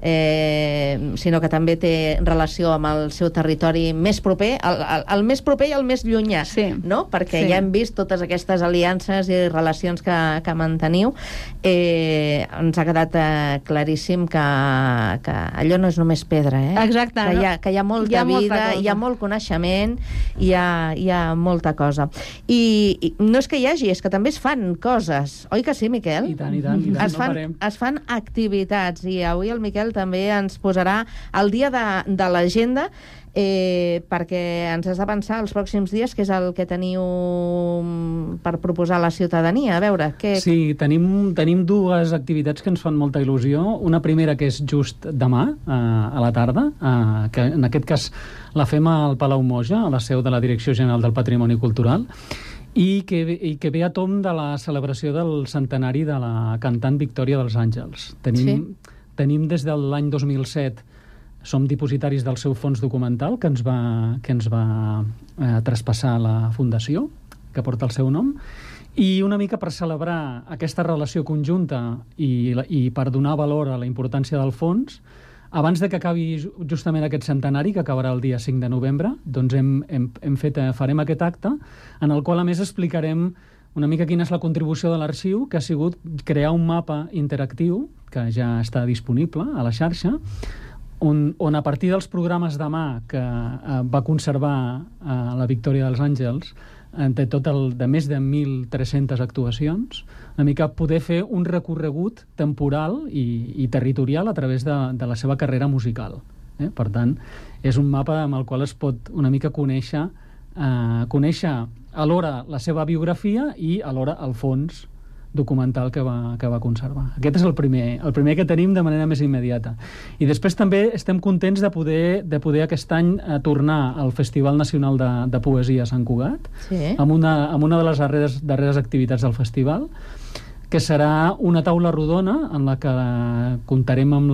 sinó que també té relació amb el seu territori més proper, el més proper i el més llunyà, no? Perquè ja hem vist totes aquestes aliances i relacions que manteniu. Ens ha quedat claríssim que allò no és només pedra, Exacte, que hi ha molta vida, hi ha molt coneixement, hi ha molta cosa. I no és que hi hagi, és que també es fan coses, oi que sí, Miquel? I tant, es fan activitats, i avui el Miquel també ens posarà al dia de l'agenda, perquè ens has de pensar els pròxims dies què és el que teniu per proposar a la ciutadania. A veure, què... Sí, tenim dues activitats que ens fan molta il·lusió. Una primera que és just demà, a la tarda, que en aquest cas la fem al Palau Moja, a la seu de la Direcció General del Patrimoni Cultural, i que ve a tom de la celebració del centenari de la cantant Victòria dels Àngels. Tenim des de l'any 2007, som dipositaris del seu fons documental que ens va traspassar la Fundació, que porta el seu nom, i una mica per celebrar aquesta relació conjunta i per donar valor a la importància del fons, abans de que acabi justament aquest centenari, que acabarà el dia 5 de novembre, doncs farem aquest acte, en el qual a més explicarem una mica quina és la contribució de l'arxiu, que ha sigut crear un mapa interactiu, que ja està disponible a la xarxa, on a partir dels programes de mà que va conservar la Victòria dels Àngels, de més de 1.300 actuacions, una mica poder fer un recorregut temporal i territorial a través de la seva carrera musical. Per tant, és un mapa amb el qual es pot una mica conèixer alhora la seva biografia i alhora el fons documental que va conservar. Aquest és el primer que tenim de manera més immediata. I després també estem contents de poder aquest any tornar al Festival Nacional de Poesia a Sant Cugat, amb una de les darreres activitats del festival, que serà una taula rodona en la que comptarem amb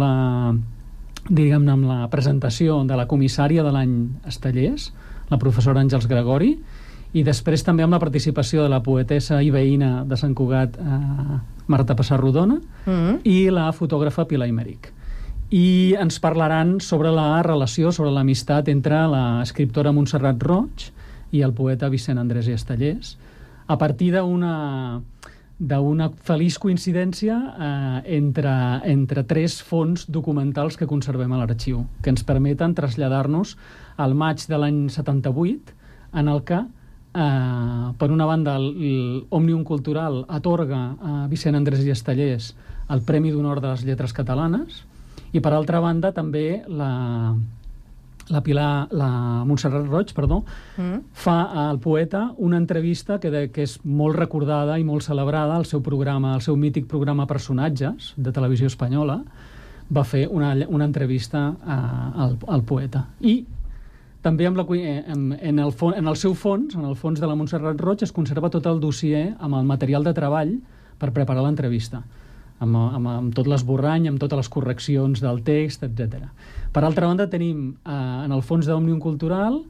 la presentació de la comissària de l'any Estellers, la professora Àngels Gregori, i després també amb la participació de la poetessa i veïna de Sant Cugat, Marta Passarrodona, i la fotògrafa Pilar Imeric. I ens parlaran sobre la relació, sobre l'amistat entre l'escriptora Montserrat Roig i el poeta Vicent Andrés i Estellers, a partir d'una feliç coincidència entre tres fons documentals que conservem a l'arxiu, que ens permeten traslladar-nos al maig de l'any 78, en el que per una banda l'Òmnium Cultural atorga a Vicent Andrés i Estellers el Premi d'Honor de les Lletres Catalanes, i per altra banda també la Montserrat Roig, fa al poeta una entrevista que és molt recordada i molt celebrada al seu programa, al seu mític programa Personatges de Televisió Espanyola. Va fer una entrevista al poeta. I també en el seu fons, en el fons de la Montserrat Roig, es conserva tot el dossier amb el material de treball per preparar l'entrevista, amb tot l'esborrany, amb totes les correccions del text, etc. Per altra banda, tenim en el fons d'Òmnium Cultural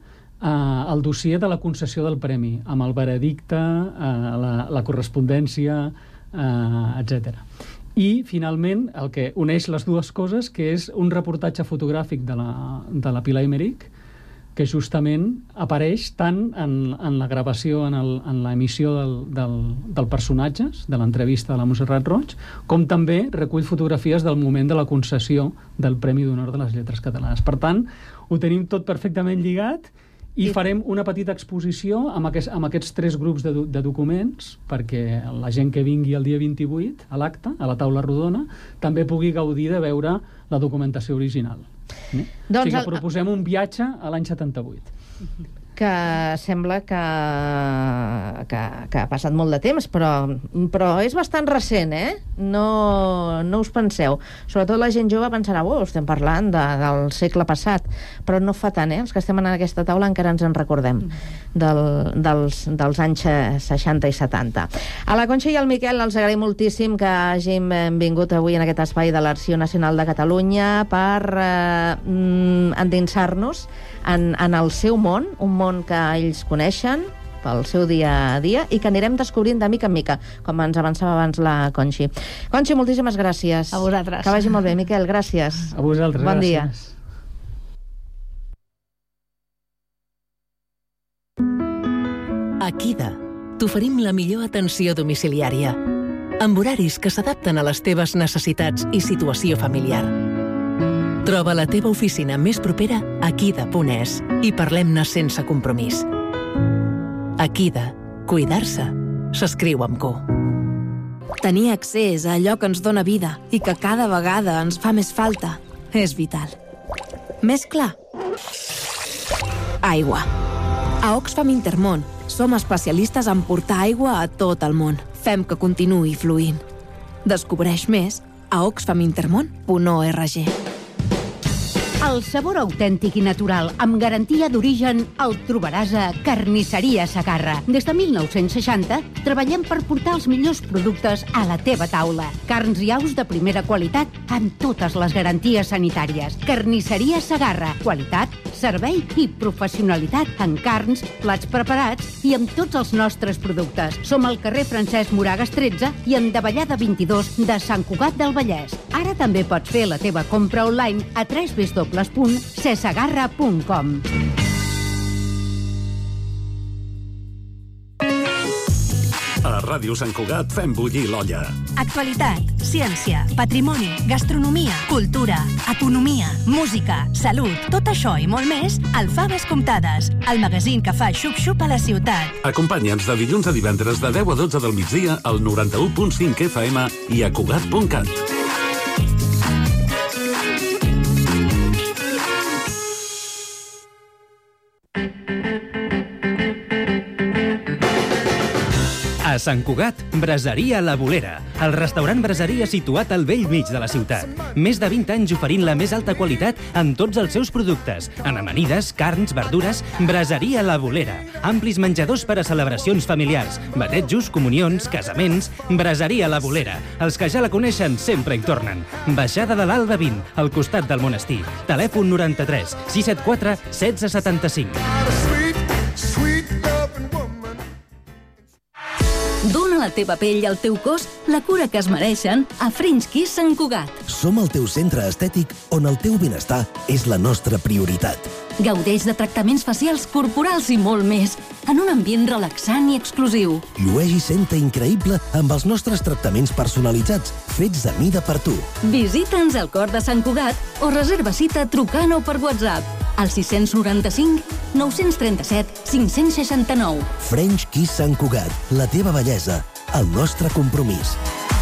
el dossier de la concessió del premi, amb el veredicte, la correspondència, etc. I, finalment, el que uneix les dues coses, que és un reportatge fotogràfic de la Pilar Aymerich, que justament apareix tant en la gravació, en l'emissió del personatges, de l'entrevista a la Montserrat Roig, com també recull fotografies del moment de la concessió del Premi d'Honor de les Lletres Catalanes. Per tant, ho tenim tot perfectament lligat i farem una petita exposició amb aquests 3 grups de documents perquè la gent que vingui el dia 28 a l'acte, a la taula rodona, també pugui gaudir de veure la documentació original. O sigui que proposem un viatge a l'any 78. Que sembla que ha passat molt de temps, però és bastant recent, No us penseu. Sobretot la gent jove pensarà, estem parlant del segle passat, però no fa tant, Els que estem en aquesta taula encara ens en recordem dels anys 60 i 70. A la Conxa i al Miquel els agraïm moltíssim que hàgim vingut avui en aquest espai de l'Arxiu Nacional de Catalunya per endinsar-nos en el seu món, un món que ells coneixen pel seu dia a dia i que anirem descobrint de mica en mica, com ens avançava abans la Conxi. Conxi, moltíssimes gràcies. A vosaltres. Que vagi molt bé. Miquel, gràcies. A vosaltres, bon dia. A Kida t'oferim la millor atenció domiciliària, amb horaris que s'adapten a les teves necessitats i situació familiar. Troba la teva oficina més propera a kida.es i parlem-ne sense compromís. A Kida, cuidar-se s'escriu amb Q. Tenir accés a allò que ens dóna vida i que cada vegada ens fa més falta és vital. Més clar? Aigua. A Oxfam Intermón som especialistes en portar aigua a tot el món. Fem que continuï fluint. Descobreix més a oxfamintermon.org. El sabor autèntic i natural, amb garantia d'origen, el trobaràs a Carnisseria Segarra. Des de 1960 treballem per portar els millors productes a la teva taula. Carns i aus de primera qualitat amb totes les garanties sanitàries. Carnisseria Segarra. Qualitat, servei i professionalitat en carns, plats preparats i amb tots els nostres productes. Som al carrer Francesc Moragas 13 i en Davallada 22 de Sant Cugat del Vallès. Ara també pots fer la teva compra online a www.cesegarra.com. A Ràdio Sant Cugat fem bullir l'olla. Actualitat, ciència, patrimoni, gastronomia, cultura, economia, música, salut, tot això i molt més al Faves Comptades, el magazín que fa xup-xup a la ciutat. Acompanya'ns de dilluns a divendres de 10 a 12 del migdia al 91.5 FM i a Cugat.cat. A Sant Cugat, Braseria La Bolera, el restaurant braseria situat al bell mig de la ciutat. Més de 20 anys oferint la més alta qualitat amb tots els seus productes. En amanides, carns, verdures, Braseria La Bolera. Amplis menjadors per a celebracions familiars, batejos, comunions, casaments. Braseria La Bolera. Els que ja la coneixen sempre hi tornen. Baixada de l'Alba 20, al costat del monestir. Telèfon 93 674 1675. Dóna a la teva pell i al teu cos la cura que es mereixen a French Kiss Sant Cugat. Som el teu centre estètic on el teu benestar és la nostra prioritat. Gaudeix de tractaments facials, corporals i molt més, en un ambient relaxant i exclusiu. Llueix i senta increïble amb els nostres tractaments personalitzats, fets a mida per tu. Visita'ns al cor de Sant Cugat o reserva cita trucant o per WhatsApp al 695 937 569. French Kiss Sant Cugat, la teva bellesa, el nostre compromís.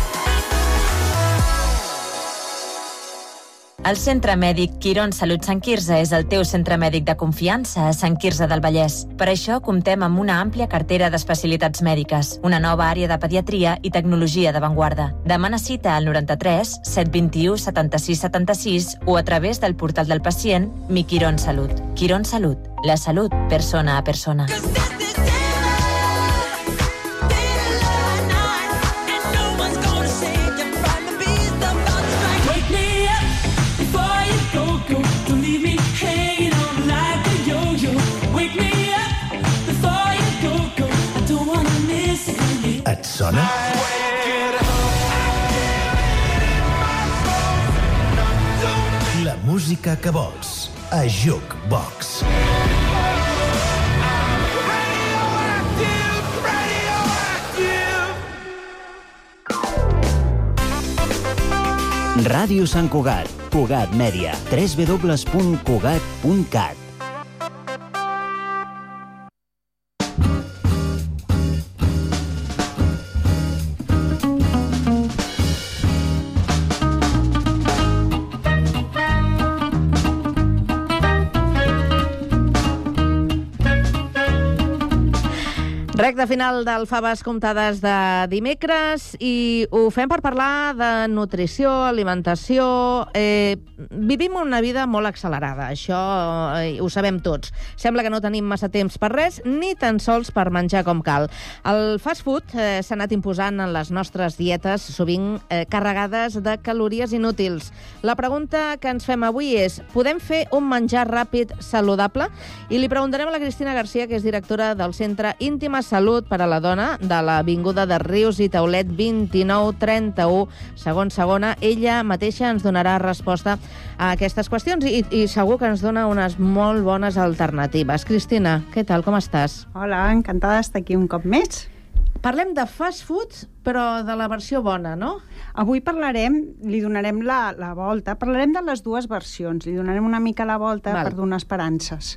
El Centre Mèdic Quirón Salut Sant Quirze és el teu centre mèdic de confiança a Sant Quirze del Vallès. Per això comptem amb una àmplia cartera d'especialitats mèdiques, una nova àrea de pediatria i tecnologia d'avantguarda. Demana cita al 93 721 76 76 o a través del portal del pacient Mi Quirón Salut. Quirón Salut, la salut persona a persona. Don't leave me hanging on like a yo-yo. Wake me dona? La música que vols a Jukebox. Ràdio Sant Cugat, Cugat Mèdia, www.cugat.cat. Recte final del Faves Comptades de dimecres i ho fem per parlar de nutrició, alimentació. Vivim una vida molt accelerada, això ho sabem tots. Sembla que no tenim massa temps per res, ni tan sols per menjar com cal. El fast food s'ha anat imposant en les nostres dietes, sovint carregades de calories inútils. La pregunta que ens fem avui és: podem fer un menjar ràpid saludable? I li preguntarem a la Cristina Garcia, que és directora del Centre Íntima Salut per a la Dona de l'Avinguda de Rius i Taulet 2931, segona. Ella mateixa ens donarà resposta a aquestes qüestions i segur que ens dona unes molt bones alternatives. Cristina, què tal, com estàs? Hola, encantada d'estar aquí un cop més. Parlem de fast food, però de la versió bona, no? Avui li donarem la volta, parlarem de les dues versions, li donarem una mica la volta per donar esperances.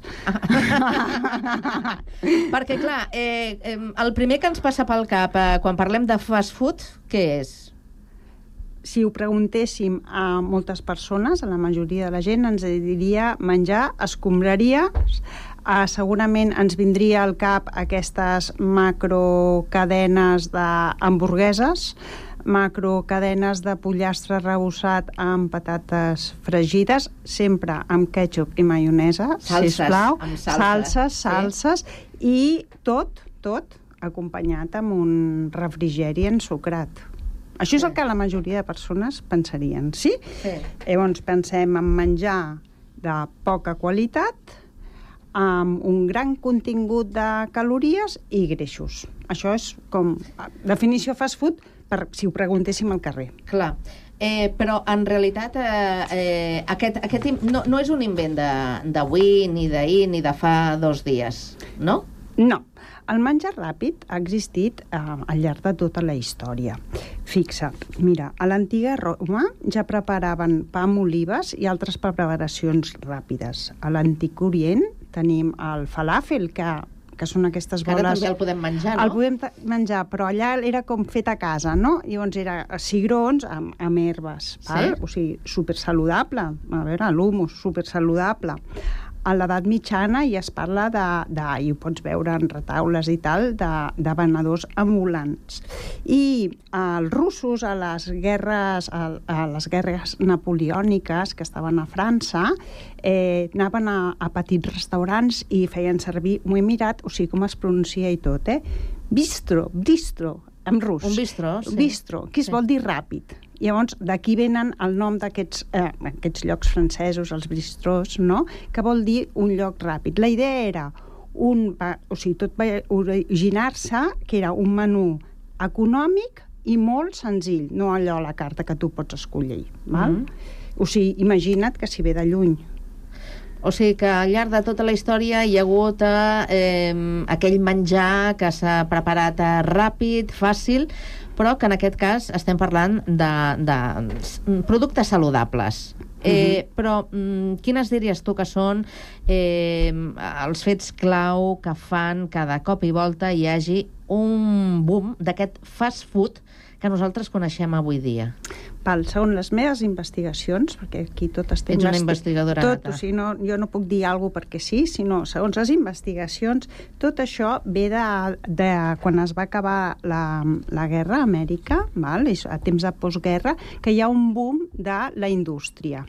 Perquè, clar, el primer que ens passa pel cap quan parlem de fast food, què és? Si ho preguntéssim a moltes persones, a la majoria de la gent, ens diria menjar escombraries. Segurament ens vindria al cap aquestes macrocadenes d'hamburgueses, macrocadenes de pollastre rebossat amb patates fregides, sempre amb ketchup i maionesa, sisplau. Salses, i tot acompanyat amb un refrigeri ensucrat. Això és el que la majoria de persones pensarien, sí? Llavors pensem en menjar de poca qualitat, amb un gran contingut de calories i greixos. Això és com definició fast food, si ho preguntéssim al carrer. Clar, però en realitat aquest no és un invent d'avui, ni d'ahir, ni de fa 2 dies, no? No. El menjar ràpid ha existit al llarg de tota la història. Fixa't, mira, a l'antiga Roma ja preparaven pa amb olives i altres preparacions ràpides. A l'antic Orient tenim el falafel, que són aquestes boles... Ara també el podem menjar, no? El podem menjar, però allà era com fet a casa, no? Llavors era cigrons amb herbes, val? O sigui, supersaludable. A veure, l'humus, supersaludable. A l'edat mitjana ja es parla i ho pots veure en retaules i tal, de venedors ambulants. I els russos, a les guerres napoleòniques que estaven a França, anaven a petits restaurants i feien servir, m'ho he mirat, o sigui, com es pronuncia i tot, bistro, en rus. Un bistró, sí. Bistro, que es vol dir ràpid. Llavors, d'aquí venen el nom d'aquests llocs francesos, els bistrós, no? Que vol dir un lloc ràpid. La idea era, tot va originar-se que era un menú econòmic i molt senzill, no allò a la carta que tu pots escollir. Val? O sigui, imagina't que si ve de lluny. O sigui que al llarg de tota la història hi ha hagut aquell menjar que s'ha preparat ràpid, fàcil, però que en aquest cas estem parlant de productes saludables. Però quines diries tu que són els fets clau que fan que de cop i volta hi hagi un boom d'aquest fast food que nosaltres coneixem avui dia? Segons les meves investigacions, perquè aquí tot estem... Ets una investigadora nata. O sigui, jo no puc dir alguna cosa perquè sí, sinó segons les investigacions, tot això ve de quan es va acabar la guerra a Amèrica, a temps de postguerra, que hi ha un boom de la indústria.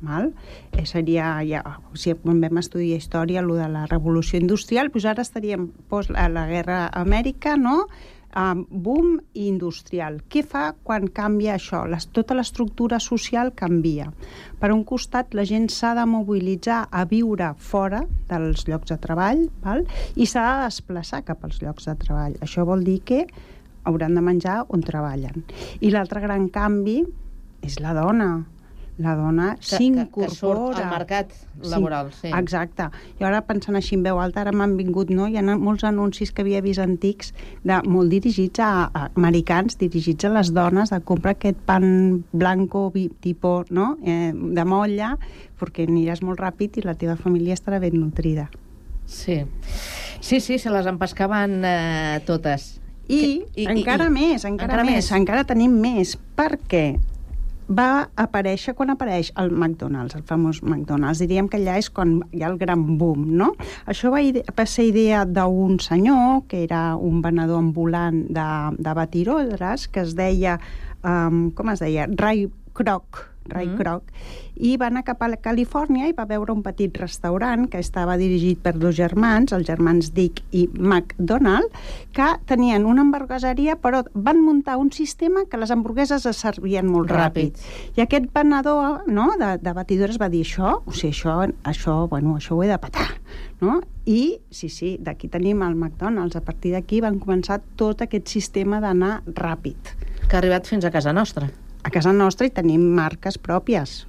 Seria, quan vam estudiar història, allò de la revolució industrial, doncs ara estaríem a la guerra a Amèrica, no?, boom industrial. Què fa quan canvia això? Tota l'estructura social canvia. Per un costat, la gent s'ha de mobilitzar a viure fora dels llocs de treball, i s'ha de desplaçar cap als llocs de treball. Això vol dir que hauran de menjar on treballen. I l'altre gran canvi és la dona. La dona s'incorpora. Que surt al mercat laboral, sí. Exacte. I ara, pensant així en veu alta, ara m'han vingut, no? Hi ha molts anuncis que havia vist antics, molt dirigits a americans, dirigits a les dones, de comprar aquest pan blanco, tipus, no? De molla, perquè aniràs molt ràpid i la teva família estarà ben nutrida. Sí, se les empescaven totes. I encara més, encara tenim més, perquè va aparèixer quan apareix el McDonald's, el famós McDonald's. Diríem que allà és quan hi ha el gran boom, no? Això va ser idea d'un senyor que era un venedor ambulant de batirodres, que es deia, com es deia? Ray Kroc, i va anar cap a Califòrnia i va veure un petit restaurant que estava dirigit per dos germans, els germans Dick i McDonald, que tenien una hamburgueseria, però van muntar un sistema que les hamburgueses es servien molt ràpid. I aquest venedor, no, de batidores va dir això ho he de petar, no? I sí, d'aquí tenim el McDonald's. A partir d'aquí van començar tot aquest sistema d'anar ràpid. Que ha arribat fins a casa nostra. A casa nostra hi tenim marques pròpies.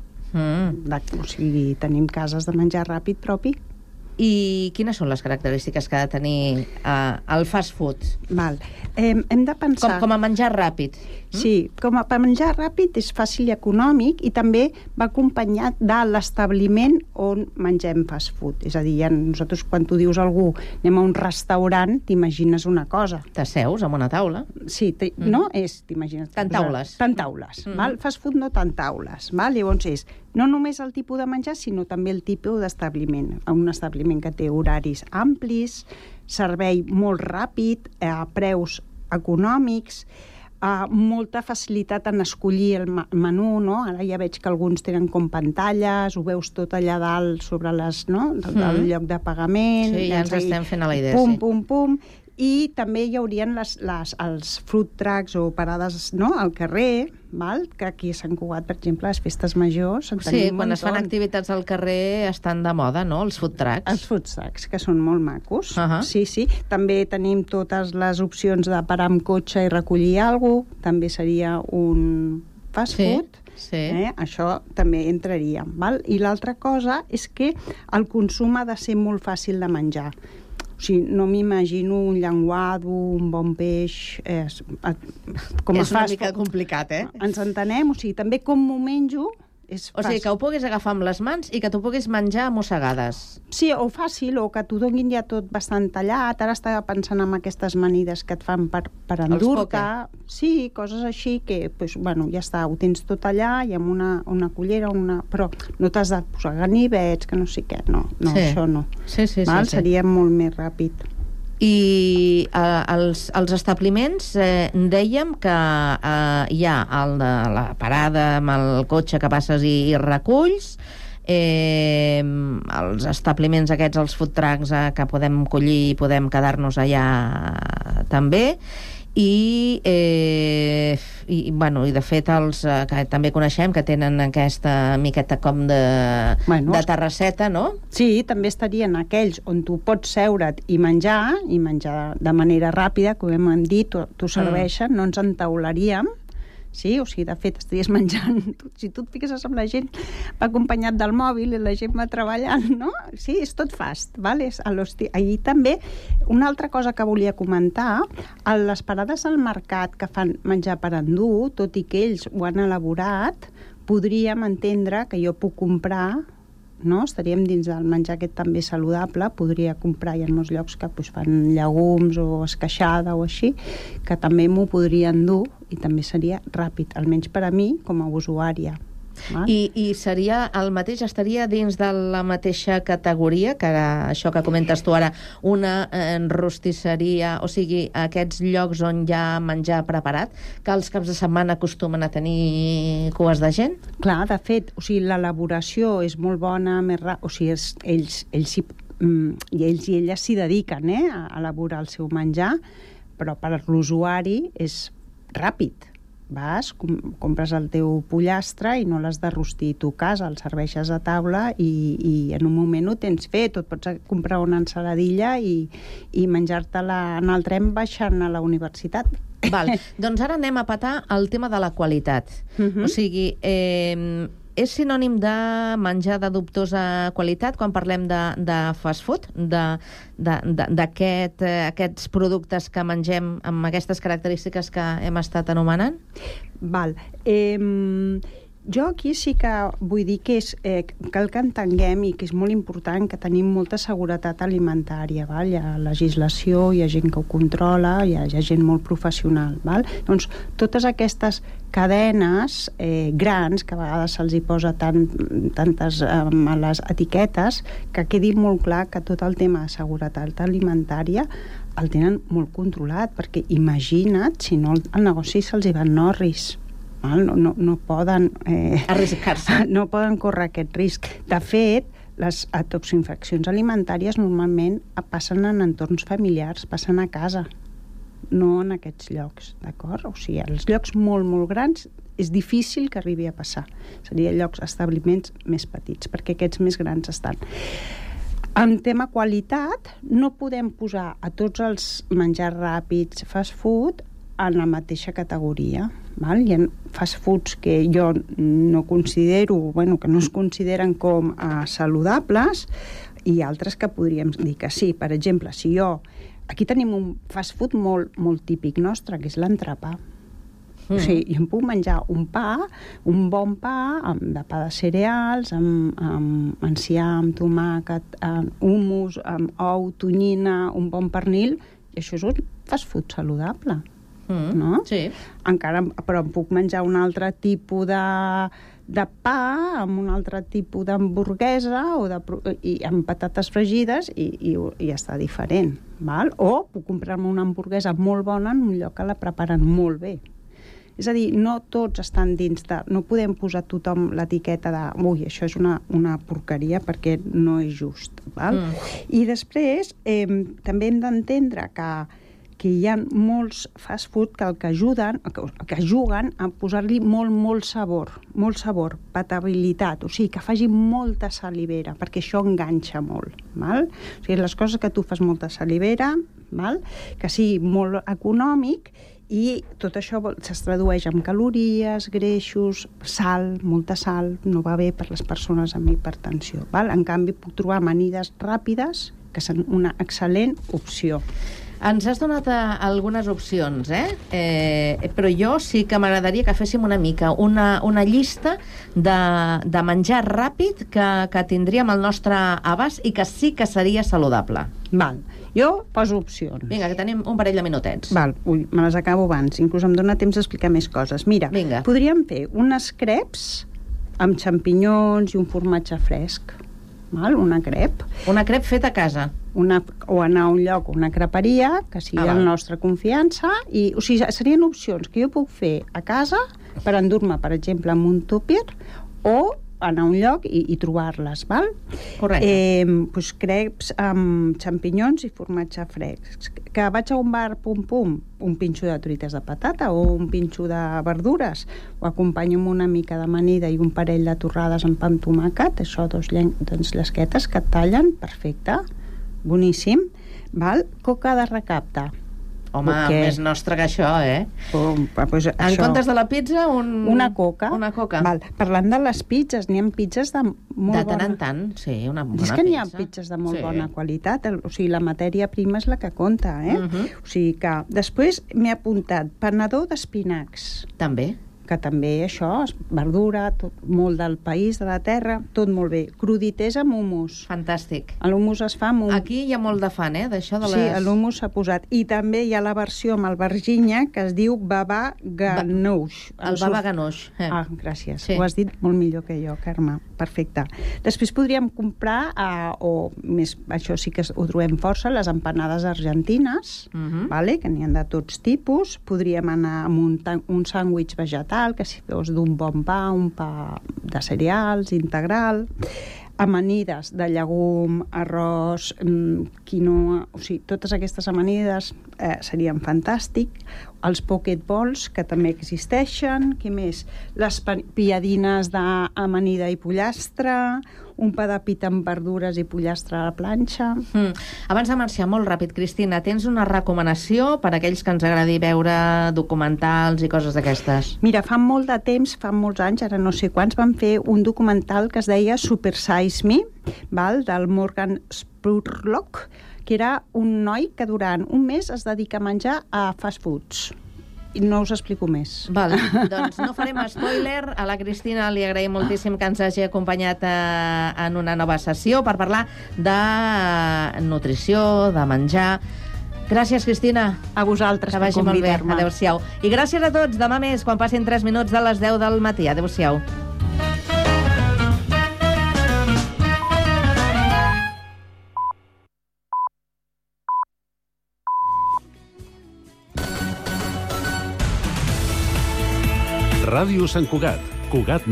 O sigui, tenim cases de menjar ràpid propi. I quines són les característiques que ha de tenir el fast food? Hem de pensar... Com a menjar ràpid. Sí, com a menjar ràpid és fàcil i econòmic, i també va acompanyat de l'establiment on mengem fast food. És a dir, nosaltres quan tu dius a algú anem a un restaurant, t'imagines una cosa. T'asseus amb una taula. Sí, no és, t'imagines... Tant taules. Tant taules, val? Fast food no tant taules, val? Llavors és no només el tipus de menjar, sinó també el tipus d'establiment. Un establiment que té horaris amplis, servei molt ràpid, preus econòmics, molta facilitat en escollir el menú, no? Ara ja veig que alguns tenen com pantalles, ho veus tot allà dalt sobre el lloc de pagament. Sí, ja ens estem fent a la idea. Pum. I també hi haurien els food trucks o parades, no?, al carrer, val? Que aquí a Sant Cugat, per exemple, les festes majors... Sí, quan es fan activitats al carrer estan de moda, no?, els food trucks. Els food trucks, que són molt macos. Sí. També tenim totes les opcions de parar amb cotxe i recollir alguna cosa. També seria un fast food. Sí. Això també entraria, val? I l'altra cosa és que el consum ha de ser molt fàcil de menjar. O sigui, no m'imagino un llenguado, un bon peix... És una mica complicat, Ens entenem? O sigui, també com m'ho menjo és fàcil. O sigui, que ho puguis agafar amb les mans i que t'ho puguis menjar a mossegades. Sí, o fàcil, o que t'ho donin ja tot bastant tallat. Ara estava pensant en aquestes amanides que et fan per endur-te. Sí, coses així que, ja està, ho tens tot allà i amb una cullera, però no t'has de posar ganivets, que no sé què. No, això no. Sí. Seria molt més ràpid. I els establiments dèiem que hi ha la parada amb el cotxe que passes i reculls, els establiments aquests, els food trucks que podem collir i podem quedar-nos allà també, i de fet els que també coneixem que tenen aquesta miqueta com de terrasseta, no? Sí, també estarien aquells on tu pots seure't i menjar de manera ràpida, com hem dit, t'ho serveixen, no ens entaularíem. Sí, o sigui, de fet, estaries menjant... Si tu et fiques amb la gent, va acompanyat del mòbil i la gent va treballant, no? Sí, és tot fast, val? Ahir també, una altra cosa que volia comentar, les parades al mercat que fan menjar per endur, tot i que ells ho han elaborat, podríem entendre que jo puc comprar, no? Estaríem dins del menjar aquest també saludable, podria comprar, hi ha molts llocs que fan llegums o esqueixada o així, que també m'ho podria endur i també seria ràpid, almenys per a mi com a usuària. I seria el mateix, estaria dins de la mateixa categoria que això que comentes tu ara, una rostisseria, o sigui, aquests llocs on hi ha menjar preparat, que els caps de setmana acostumen a tenir cues de gent? Clar, de fet, o sigui, l'elaboració és molt bona, o sigui, ells i elles s'hi dediquen a elaborar el seu menjar, però per l'usuari és ràpid. vas, compres el teu pollastre i no l'has de rostir tu a casa, el serveixes a taula i en un moment ho tens fet, o et pots comprar una ensaladilla i menjar-te-la en el tren baixant a la universitat. Val. Doncs ara anem a petar el tema de la qualitat. O sigui, és sinònim de menjar de dubtosa qualitat quan parlem de fast food, d'aquests productes que mengem amb aquestes característiques que hem estat anomenant? Val. Jo aquí sí que vull dir que cal que entenguem i que és molt important que tenim molta seguretat alimentària. Val? Hi ha legislació, hi ha gent que ho controla, hi ha gent molt professional. Val? Doncs totes aquestes cadenes grans, que a vegades se'ls hi posa tantes a les etiquetes, que quedi molt clar que tot el tema de seguretat alimentària el tenen molt controlat, perquè imagina't si no el negoci se'ls hi va en orris. No poden arriscar-se. No poden córrer aquest risc. De fet, les toxinfeccions alimentàries normalment passen en entorns familiars, passen a casa, no en aquests llocs, d'acord? O sigui, als llocs molt, molt grans és difícil que arribi a passar. Serien llocs, establiments més petits, perquè aquests més grans estan. En tema qualitat, no podem posar a tots els menjars ràpids, fast food, en la mateixa categoria. Val? Hi ha fast foods que jo no considero, que no es consideren com saludables, i altres que podríem dir que sí. Per exemple, si aquí tenim un fast food molt, molt típic nostre, que és l'entrepà. O sigui, jo em puc menjar un pa, un bon pa, de pa de cereals, amb enciam, tomàquet, hummus, amb ou, tonyina, un bon pernil, i això és un fast food saludable. No? Sí. Però em puc menjar un altre tipus de pa amb un altre tipus d'hamburguesa i amb patates fregides i està diferent. Val? O puc comprar-me una hamburguesa molt bona en un lloc que la preparen molt bé. És a dir, no tots estan dins de... No podem posar a tothom l'etiqueta de ui, això és una porqueria, perquè no és just. Val? I després també hem d'entendre que hi ha molts fast food que juguen a posar-li molt sabor, patabilitat, o sigui, que faci molta salivera, perquè això enganxa molt. Val? O sigui, les coses que tu fas molta salivera, val? Que sigui molt econòmic, i tot això es tradueix en calories, greixos, sal, molta sal, no va bé per les persones amb hipertensió. Val? En canvi, puc trobar amanides ràpides, que són una excel·lent opció. Ens has donat algunes opcions, però jo sí que m'agradaria que féssim una mica una llista de menjar ràpid que tindríem al nostre abast i que sí que seria saludable. Val. Jo poso opcions. Vinga, que tenim un parell de minutets. Val, me les acabo abans, inclús em dóna temps d'explicar més coses. Mira, podríem fer unes creps amb xampinyons i un formatge fresc. Val? Una crep. Una crep feta a casa. O anar a un lloc, una creperia, que sigui la nostra confiança, o sigui, serien opcions que jo puc fer a casa per endur-me, per exemple, amb un tupper, o anar a un lloc i trobar-les, val? Correcte. Doncs creps amb xampinyons i formatge fresc. Que vaig a un bar, un pinxo de truites de patata o un pinxo de verdures, ho acompanyo amb una mica d'amanida i un parell de torrades amb pa amb tomàquet, això, doncs llesquetes que et tallen, perfecte, boníssim, val? Coca de recapte. Home, més nostre que això, Pues en això. comptes de la pizza, una coca. Una coca. Val. Parlant de les pizzas, n'hi ha pizzas de molt bona... De tant en tant, sí, una bona pizza. És que n'hi ha pizzas de molt bona qualitat, o sigui, la matèria prima és la que compta, O sigui que... Després m'he apuntat panador d'espinacs. També. Que també això, verdura, molt del país, de la terra, tot molt bé. Cruditers amb hummus. Fantàstic. L'hummus es fa amb Aquí hi ha molt de fan, d'això de les... Sí, l'hummus s'ha posat. I també hi ha la versió amb albergínia que es diu baba ganoush. El baba ganoush. Gràcies. Ho has dit molt millor que jo, Carme. Perfecte. Després podríem comprar, això sí que ho trobem força, les empanades argentines, que n'hi ha de tots tipus. Podríem anar amb un sàndwich vegetal, que si fos d'un bon pa, un pa de cereals, integral, amanides de llegum, arròs, quinoa, o sigui, totes aquestes amanides serien fantàstic. els pocket balls, que també existeixen, què més? Les piadines d'amanida i pollastre, un pa de pita amb verdures i pollastre a la planxa. Abans de marxar, molt ràpid, Cristina, tens una recomanació per a aquells que ens agradi veure documentals i coses d'aquestes? Mira, fa molt de temps, fa molts anys, ara no sé quants, van fer un documental que es deia Super Size Me, del Morgan Spurlock, que era un noi que durant un mes es dedica a menjar a fast foods. I no us explico més. Val, doncs no farem spoiler. A la Cristina li agraïm moltíssim que ens hagi acompanyat en una nova sessió per parlar de nutrició, de menjar. Gràcies, Cristina. A vosaltres per convidar-me. Adéu-siau. I gràcies a tots. Demà més, quan passin 3 minuts de les 10 del matí. Adéu-siau. Ràdio Sant Cugat. Cugat